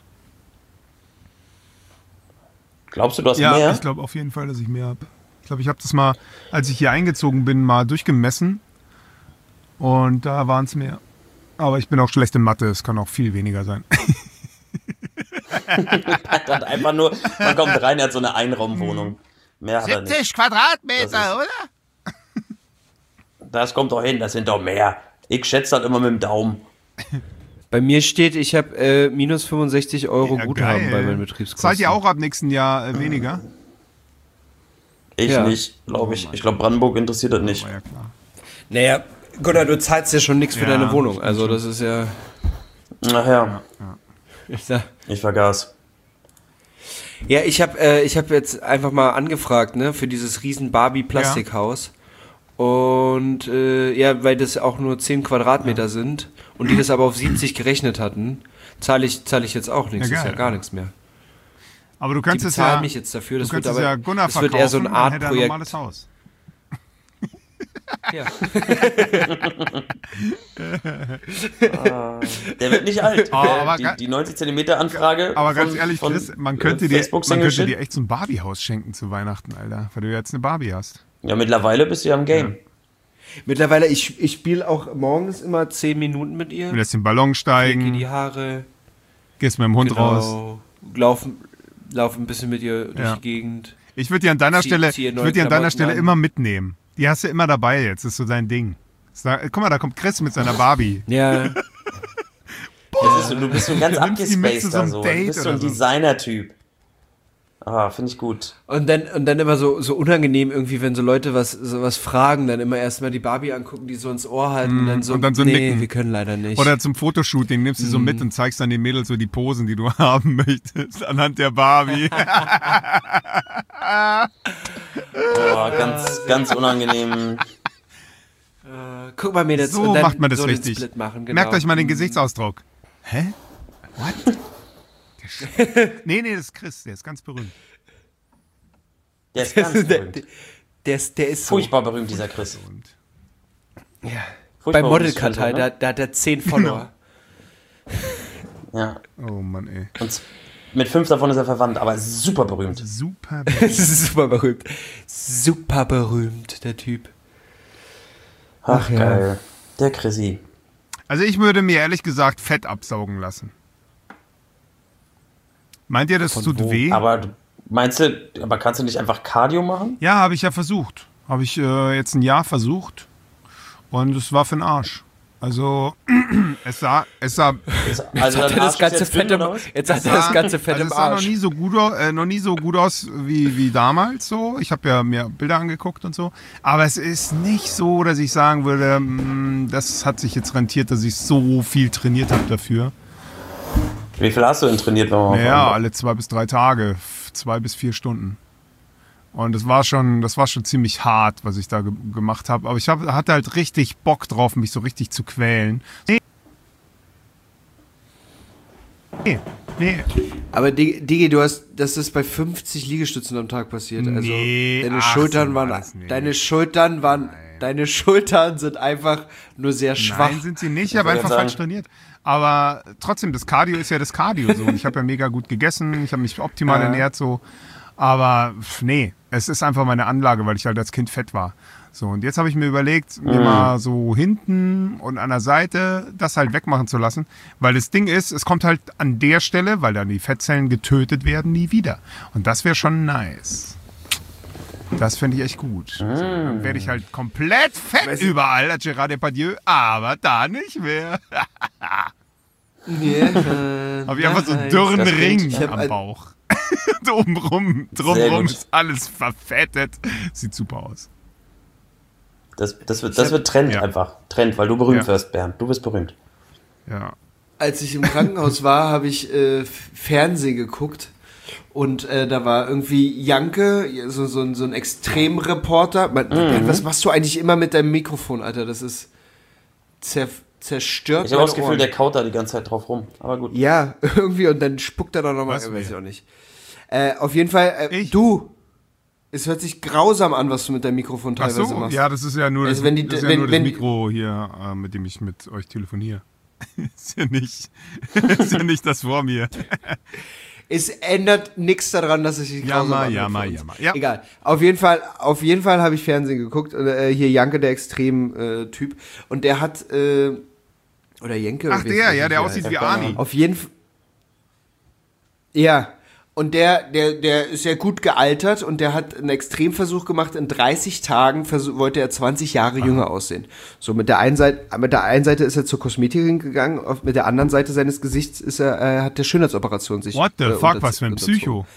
Glaubst du, du hast Ja, mehr? ich glaube auf jeden Fall, dass ich mehr habe. Ich glaube, ich habe das mal, als ich hier eingezogen bin, mal durchgemessen und da waren es mehr. Aber ich bin auch schlecht in Mathe, es kann auch viel weniger sein. hat einfach nur, man kommt rein, er hat so eine Einraumwohnung. Mehr hat er nicht. siebzig Quadratmeter, Das ist- oder? Das kommt doch hin, das sind doch mehr. Ich schätze das immer mit dem Daumen. Bei mir steht, ich habe äh, minus fünfundsechzig Euro Ja, Guthaben geil. bei meinen Betriebskosten. Zahlt ihr auch ab nächsten Jahr äh, weniger? Ich Ja. nicht, glaube ich. Ich glaube, Brandenburg interessiert das nicht. Oh, ja, klar. Naja, Gunnar, du zahlst ja schon nichts für Ja, deine Wohnung. stimmt Also schon. das ist ja... Ach ja, Ich sag, ich vergaß. ja, ich habe äh, ich hab jetzt einfach mal angefragt, ne, für dieses riesen Barbie-Plastikhaus. Und äh, ja, weil das auch nur zehn Quadratmeter sind und die das aber auf siebzig gerechnet hatten, zahle ich, zahl ich jetzt auch nichts. Ja, Das ist ja geil. gar nichts mehr. Aber du Die könntest es bezahlen ja, mich jetzt dafür. Das du wird könntest aber es ja Gunnar das wird eher so ein verkaufen, dann hätte er ein Art-Projekt. normales Haus. Ja. Der wird nicht alt. Oh, Der- aber die, ga- die neunzig Zentimeter Anfrage. Aber ganz von- ehrlich, von, Chris, man äh, könnte, dir, Facebook man könnte Single dir echt so ein Barbie-Haus schenken zu Weihnachten, Alter. Weil du jetzt eine Barbie hast. Ja, mittlerweile bist du ja im Game. Mittlerweile, ich, ich spiele auch morgens immer zehn Minuten mit ihr. Du lässt den Ballon Lecke steigen, die Haare. gehst mit dem Hund raus. Genau. Laufen, laufen ein bisschen mit ihr durch Ja. die Gegend. Ich würde dir an deiner Zieh- Stelle, ziehe ich neue würde dir an deiner Klamotten Stelle an. immer mitnehmen. Die hast du immer dabei jetzt. Das ist so dein Ding. Sag, guck mal, da kommt Chris mit seiner Barbie. Ja. Das ist so, du bist so ein ganz Du nimmst die mit zu abgespaced so einem so. Date Du bist so oder ein so. Designer-Typ. Ah, finde ich gut. Und dann, und dann immer so, so unangenehm irgendwie, wenn so Leute was, so was fragen, dann immer erstmal die Barbie angucken, die so ins Ohr halten und dann so, und dann so nee, nicken. wir können leider nicht. Oder zum Fotoshooting nimmst du so mit und zeigst dann den Mädels so die Posen, die du haben möchtest, anhand der Barbie. Oh, ganz, ganz unangenehm. Äh, guck mal, Mädels, So und dann macht man das so den richtig. Split machen, genau. Merkt euch mal den Gesichtsausdruck. Hä? What? Der Sch- nee, nee, das ist Chris, der ist ganz berühmt. Der ist ganz der, berühmt. der, ist, der ist so. Furchtbar berühmt, dieser Chris. Ja. Furchtbar Bei berühmtes Modelkartei, Foto, da, ne? da hat er zehn Follower. Ja. Oh Mann, ey. Und mit fünf davon ist er verwandt, aber super berühmt. Super. Das ist super berühmt. Super berühmt, der Typ. Ach, ja. geil. Der Chrissy. Also ich würde mir ehrlich gesagt Fett absaugen lassen. Meint ihr, das tut wo? weh? Aber du- meinst du, aber kannst du nicht einfach Cardio machen? Ja, habe ich ja versucht. Habe ich äh, jetzt ein Jahr versucht. Und es war für den Arsch. Also, es sah, es sah, Also Hat er das ganze Fett im, jetzt hat er das ganze Fett also im es sah noch Arsch. nie so gut, au- äh, noch nie so gut aus wie, wie damals so. Ich habe ja mir Bilder angeguckt und so. Aber es ist nicht so, dass ich sagen würde, mh, das hat sich jetzt rentiert, dass ich so viel trainiert habe dafür. Wie viel hast du denn trainiert, wenn man mal Naja, fragen darf? alle zwei bis drei Tage, f- zwei bis vier Stunden. Und das war schon, das war schon ziemlich hart, was ich da ge gemacht habe. Aber ich hab, hatte halt richtig Bock drauf, mich so richtig zu quälen. Nee. Nee. Nee. Aber Digi, Digi, du hast, das ist bei fünfzig Liegestützen am Tag passiert. Also Nee, deine ach, Schultern so waren, war das nicht. deine Schultern waren, deine Schultern sind einfach nur sehr schwach. Nein, sind sie nicht. Ich habe wollte einfach gerade falsch sagen. trainiert. Aber trotzdem, das Cardio ist ja das Cardio so. Und ich habe ja mega gut gegessen, ich habe mich optimal Ja. ernährt so. Aber pf, nee, es ist einfach meine Anlage, weil ich halt als Kind fett war. So, und jetzt habe ich mir überlegt, mir mal so hinten und an der Seite das halt wegmachen zu lassen. Weil das Ding ist, es kommt halt an der Stelle, weil dann die Fettzellen getötet werden, nie wieder. Und das wäre schon nice. Das finde ich echt gut. So, dann werde ich halt komplett fett Weißt du- überall, als Gérard Depardieu, aber da nicht mehr. Yeah, Habe ich einfach so einen nein. dürren Das klingt- Ring ich hab am ein- Bauch. Drumrum, Sehr drumrum gut. ist alles verfettet. Sieht super aus. Das, das, wird, das wird Trend Ja. einfach. Trend, weil du berühmt Ja. wirst, Bernd. Du bist berühmt. Ja. Als ich im Krankenhaus war, habe ich äh, F- Fernsehen geguckt und äh, da war irgendwie Janke, so, so, ein- so ein Extremreporter. Man, Mhm. Was machst du eigentlich immer mit deinem Mikrofon, Alter? Das ist zer, zerstört Ich habe auch das meine Gefühl, Ohren. der kaut da die ganze Zeit drauf rum. Aber gut. Ja, irgendwie und dann spuckt er doch nochmal, Was weiß ich mir? auch nicht. Äh, auf jeden Fall, äh, Ich? du, es hört sich grausam an, was du mit deinem Mikrofon Ach teilweise so, machst. ja, das ist ja nur, Also das, wenn die- das, ist ja wenn- nur das wenn- Mikro hier, äh, mit dem ich mit euch telefoniere. ist ja nicht, ist ja nicht das vor mir. Es ändert nichts daran, dass ich dich grausam Jammer, anhöre jammer, für uns. jammer. Ja. Egal. Auf jeden Fall, auf jeden Fall habe ich Fernsehen geguckt. Und, äh, hier Janke, der Extrem-Typ. und der hat, äh, oder Jenke. Ach, wie- der, wie- ja, der wie aussieht heißt wie keine Arnie. Ahnung. Auf jeden Fall. Ja, und der, der, der ist ja gut gealtert und der hat einen Extremversuch gemacht. In dreißig Tagen versuch, wollte er zwanzig Jahre jünger aussehen. So, mit der einen Seite, mit der einen Seite ist er zur Kosmetikerin gegangen, auf, mit der anderen Seite seines Gesichts ist er, äh, hat der Schönheitsoperation sich What the äh, fuck, unter- was für ein unterzogen. Psycho.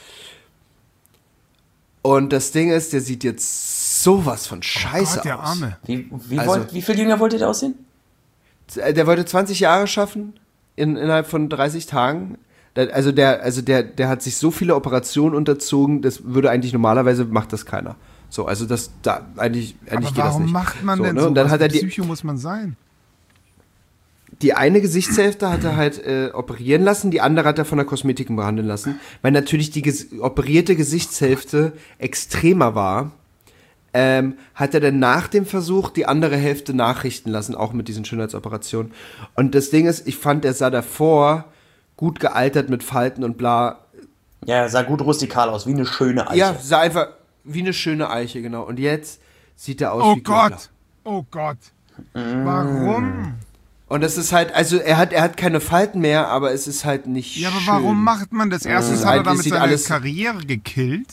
Und das Ding ist, der sieht jetzt sowas von scheiße Gott, der aus. Arme. Wie, wie, Also- wollt, wie viel jünger wollt ihr da aussehen? Der wollte zwanzig Jahre schaffen in, innerhalb von dreißig Tagen. Da- Also der, also der, der hat sich so viele Operationen unterzogen, das würde eigentlich normalerweise macht das keiner. So, also das da eigentlich, eigentlich Aber geht das warum nicht. macht man so, denn ne? so? Und dann hat er die, Psycho muss man sein. die eine Gesichtshälfte hat er halt äh, operieren lassen, die andere hat er von der Kosmetik behandeln lassen, weil natürlich die ges- operierte Gesichtshälfte extremer war. Ähm, hat er dann nach dem Versuch die andere Hälfte nachrichten lassen, auch mit diesen Schönheitsoperationen. Und das Ding ist, ich fand, er sah davor gut gealtert mit Falten und bla. Ja, sah gut rustikal aus, wie eine schöne Eiche. Ja, sah einfach wie eine schöne Eiche, genau. Und jetzt sieht er aus Oh wie Glöckner. Gott. Oh Gott. Warum? Und das ist halt, also er hat, er hat keine Falten mehr, aber es ist halt nicht Ja, aber schön. warum macht man das? Erstens Mhm. hat er Eigentlich damit sieht seine alles- Karriere gekillt.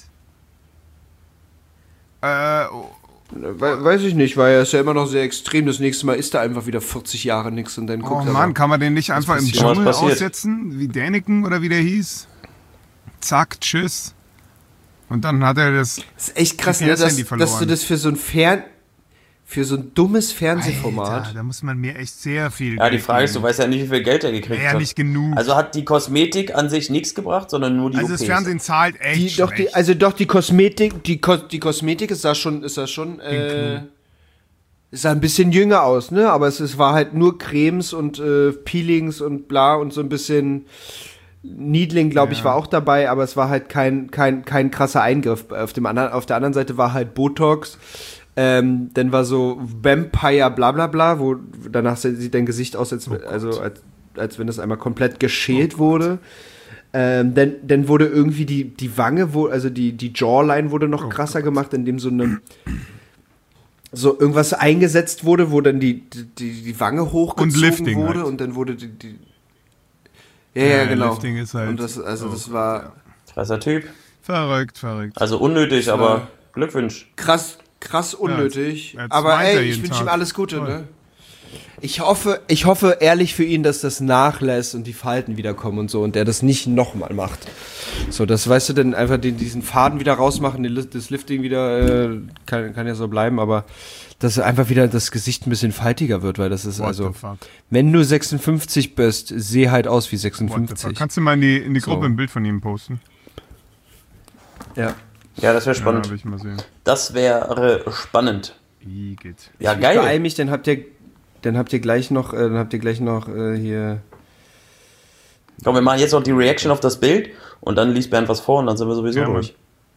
Äh, We weiß ich nicht, weil er ist ja immer noch sehr extrem. Das nächste Mal ist er einfach wieder vierzig Jahre nix und dann oh guckt er Mann, mal. kann man den nicht einfach im passiert? Was Dschungel passiert? aussetzen? Wie Däniken oder wie der hieß? Zack, tschüss. Und dann hat er das... Das ist echt krass, Die ne, dass, Handy dass verloren. du das für so ein Fern... für so ein dummes Fernsehformat... Alter, da muss man mir echt sehr viel Ja, die Geld Frage ist, du geben. weißt ja nicht, wie viel Geld er gekriegt Ja, hat. nicht genug. Also hat die Kosmetik an sich nichts gebracht, sondern nur die Also O Ps. das Fernsehen zahlt echt Die, doch die, schlecht. also doch die Kosmetik, die, Ko die Kosmetik ist da schon, ist da schon, äh, ist da ein bisschen jünger aus, ne? Aber es, es war halt nur Cremes und äh, Peelings und bla und so ein bisschen Needling, glaube ich, Ja. war auch dabei, aber es war halt kein, kein, kein krasser Eingriff. Auf dem anderen, auf der anderen Seite war halt Botox. Ähm, dann war so Vampire bla bla bla, wo danach sieht dein Gesicht aus, als, also als, als wenn das einmal komplett geschält wurde. Ähm, dann, dann wurde irgendwie die, die Wange, wo, also die, die Jawline wurde noch krasser gemacht, indem so eine so irgendwas eingesetzt wurde, wo dann die, die, die Wange hochgezogen Und Lifting wurde halt. und dann wurde die, die ja, ja, Ja, genau. Lifting ist halt und das, also so, das war Krasser Typ. Verrückt, verrückt. Also unnötig, war- aber Glückwunsch. krass, krass unnötig. jetzt aber weint er ey, ich jeden wünsche ihm Tag. alles Gute, Toll. ne? Ich hoffe, ich hoffe ehrlich für ihn, dass das nachlässt und die Falten wiederkommen und so und der das nicht nochmal macht. So, das weißt du, denn einfach den, diesen Faden wieder rausmachen, den, Li- das Lifting wieder, äh, kann, kann ja so bleiben, aber dass einfach wieder das Gesicht ein bisschen faltiger wird, weil das ist What also, the fuck? wenn du sechsundfünfzig bist, seh halt aus wie What the fuck? sechsundfünfzig. Kannst du mal in die, in die Gruppe So. ein Bild von ihm posten? Ja. Ja, das wäre Ja, spannend. will ich mal sehen. Das wäre spannend. Igitt. Ja, Ich beeil geil. mich, dann habt ihr, dann habt ihr gleich noch, äh, dann habt ihr gleich noch äh, hier. Komm, wir machen jetzt noch die Reaction auf das Bild und dann liest Bernd was vor und dann sind wir sowieso Ja, Mann. durch.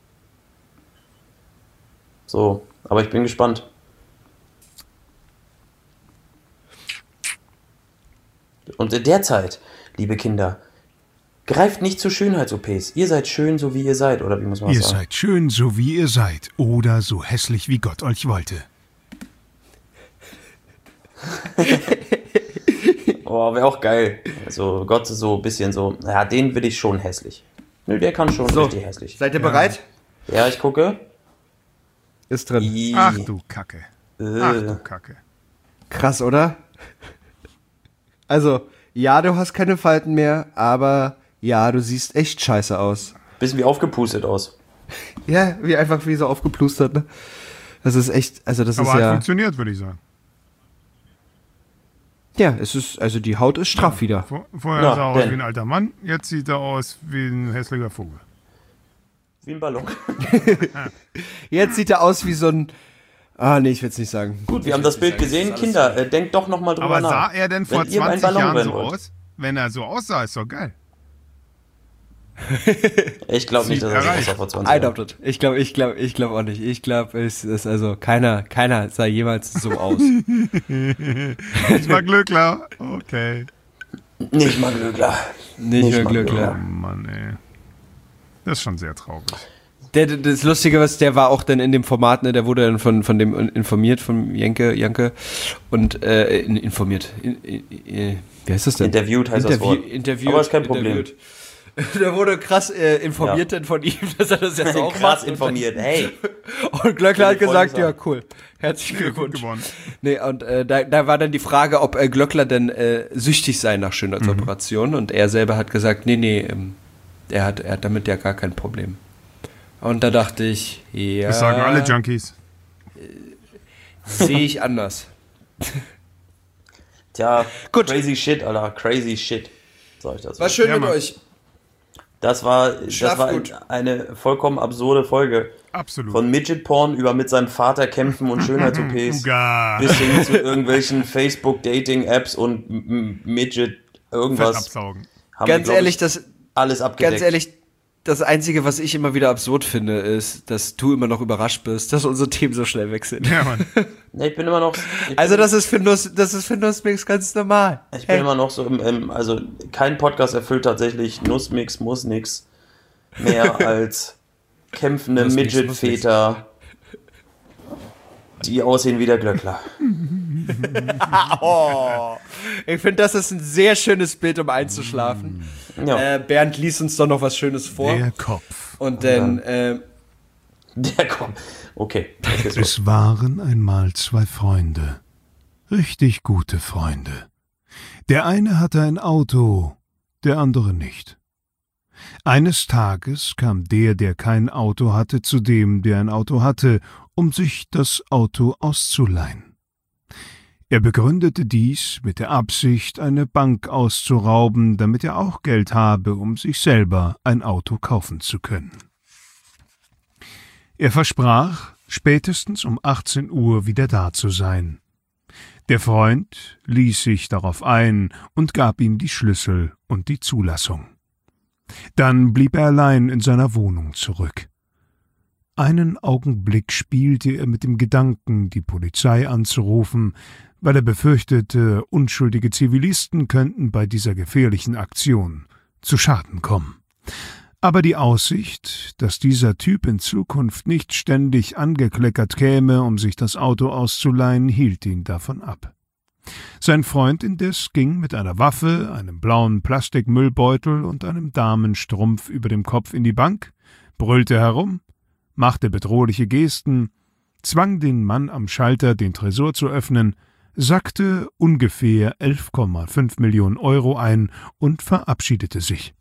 So, aber ich bin gespannt. Und in der Zeit, liebe Kinder, greift nicht zu Schönheits-O Ps. Ihr seid schön, so wie ihr seid, oder wie muss man Ihr das sagen? seid schön, so wie ihr seid. Oder so hässlich, wie Gott euch wollte. Oh, wäre auch geil. Also Gott so ein bisschen so, ja, den will ich schon hässlich. Nö, der kann schon So. richtig hässlich. Seid ihr bereit? Ja, ich gucke. Ist drin. I, Ach du Kacke. Ach du äh. Kacke. Krass, oder? Also, ja, du hast keine Falten mehr, aber ja, du siehst echt scheiße aus. Bisschen wie aufgepustet aus. Ja, wie einfach wie so aufgeplustert, ne? Das ist echt, also das Aber ist hat ja. funktioniert, würde ich sagen. Ja, es ist, also die Haut ist straff wieder. Vor, vorher Ja, sah er aus denn. wie ein alter Mann, jetzt sieht er aus wie ein hässlicher Vogel. Wie ein Ballon. Jetzt sieht er aus wie so ein. Ah, nee, ich will es nicht sagen. Gut, wir haben das Bild gesehen. Kinder, äh, denkt doch nochmal drüber Aber nach. sah er denn vor Wenn ihr ein zwanzig Ballon Jahren werden so wollt. aus? Wenn er so aussah, ist doch geil. Ich glaube nicht, dass er so erreicht. aussah vor zwanzig I Jahren. doubt it. Ich glaube, ich glaube, ich glaube auch nicht. Ich glaube, es ist also keiner, keiner sah jemals so aus. Ich war Glückler. Okay. Nicht mal Glückler. Nicht mehr mal Glück, Oh ja. Mann, ey. Das ist schon sehr traurig. Der, der- das Lustige was, der war auch dann in dem Format, ne, der wurde dann von, von dem informiert, von Janke, Janke und äh, in- informiert. In, in, in, wie heißt das denn? Interviewt heißt das Wort. Interviewt, Aber ist kein Problem. interviewt. Der wurde krass äh, informiert Ja. denn von ihm, dass er das jetzt auch Krass macht. informiert, hey. Und Glöckler hat Voll gesagt, gesagt. ja, cool. Herzlichen Gut Glückwunsch. gewonnen. Nee, und äh, da, da war dann die Frage, ob äh, Glöckler denn äh, süchtig sei nach Schönheitsoperation. Und er selber hat gesagt, nee, nee, ähm, er, hat, er hat damit ja gar kein Problem. Und da dachte ich, ja, Das sagen alle Junkies. sehe ich anders. Tja, Gut. crazy shit, Alter, crazy shit. Sag ich dazu. War schön Ja, mit Mann. euch. Das war, das Schlaf war gut. eine vollkommen absurde Folge. Absolut. Von Midget-Porn über mit seinem Vater kämpfen und Schönheits-O Ps Uga. bis hin zu irgendwelchen Facebook-Dating-Apps und M- M- Midget Fett irgendwas. absaugen. Haben wir, Ganz glaub ehrlich, ich, das, alles abgedeckt. ganz ehrlich, das Einzige, was ich immer wieder absurd finde, ist, dass du immer noch überrascht bist, dass unsere Themen so schnell weg sind. Ja, Mann. Nee, ich bin immer noch. Ich Also bin, das ist für Nuss, das ist für Nussmix ganz normal. ich bin immer noch so im, im. Also kein Podcast erfüllt tatsächlich Nussmix, muss nix mehr als kämpfende Nussmix, Midget-Väter, die aussehen wie der Glöckler. Oh, ich finde, das ist ein sehr schönes Bild, um einzuschlafen. Ja, Äh, Bernd, liest uns doch noch was Schönes vor. Der Kopf. Und dann, äh, der kommt. Okay, das geht's los. Es waren einmal zwei Freunde. Richtig gute Freunde. Der eine hatte ein Auto, der andere nicht. Eines Tages kam der, der kein Auto hatte, zu dem, der ein Auto hatte, um sich das Auto auszuleihen. Er begründete dies mit der Absicht, eine Bank auszurauben, damit er auch Geld habe, um sich selber ein Auto kaufen zu können. Er versprach, spätestens um achtzehn Uhr wieder da zu sein. Der Freund ließ sich darauf ein und gab ihm die Schlüssel und die Zulassung. Dann blieb er allein in seiner Wohnung zurück. Einen Augenblick spielte er mit dem Gedanken, die Polizei anzurufen, weil er befürchtete, unschuldige Zivilisten könnten bei dieser gefährlichen Aktion zu Schaden kommen. Aber die Aussicht, dass dieser Typ in Zukunft nicht ständig angekleckert käme, um sich das Auto auszuleihen, hielt ihn davon ab. Sein Freund indes ging mit einer Waffe, einem blauen Plastikmüllbeutel und einem Damenstrumpf über dem Kopf in die Bank, brüllte herum, machte bedrohliche Gesten, zwang den Mann am Schalter, den Tresor zu öffnen, sackte ungefähr elf Komma fünf Millionen Euro ein und verabschiedete sich.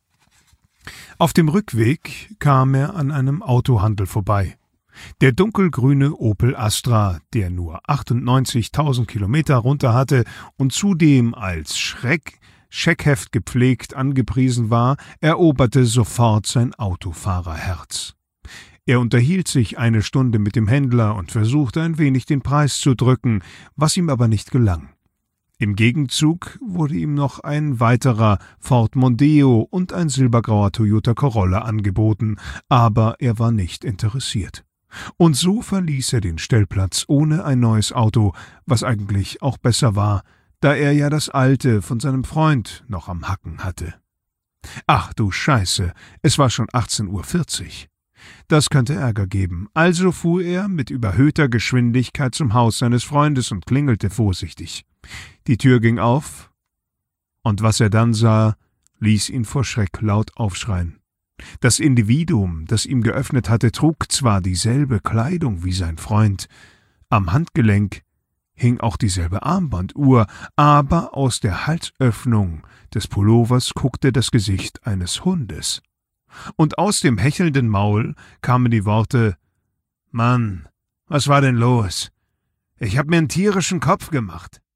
Auf dem Rückweg kam er an einem Autohandel vorbei. Der dunkelgrüne Opel Astra, der nur achtundneunzigtausend Kilometer runter hatte und zudem als Schreck, Scheckheft gepflegt angepriesen war, eroberte sofort sein Autofahrerherz. Er unterhielt sich eine Stunde mit dem Händler und versuchte ein wenig den Preis zu drücken, was ihm aber nicht gelang. Im Gegenzug wurde ihm noch ein weiterer Ford Mondeo und ein silbergrauer Toyota Corolla angeboten, aber er war nicht interessiert. Und so verließ er den Stellplatz ohne ein neues Auto, was eigentlich auch besser war, da er ja das alte von seinem Freund noch am Hacken hatte. Ach du Scheiße, es war schon achtzehn Uhr vierzig. Das könnte Ärger geben, also fuhr er mit überhöhter Geschwindigkeit zum Haus seines Freundes und klingelte vorsichtig. Die Tür ging auf, und was er dann sah, ließ ihn vor Schreck laut aufschreien. Das Individuum, das ihm geöffnet hatte, trug zwar dieselbe Kleidung wie sein Freund, am Handgelenk hing auch dieselbe Armbanduhr, aber aus der Halsöffnung des Pullovers guckte das Gesicht eines Hundes. Und aus dem hechelnden Maul kamen die Worte: »Mann, was war denn los? Ich hab mir einen tierischen Kopf gemacht.«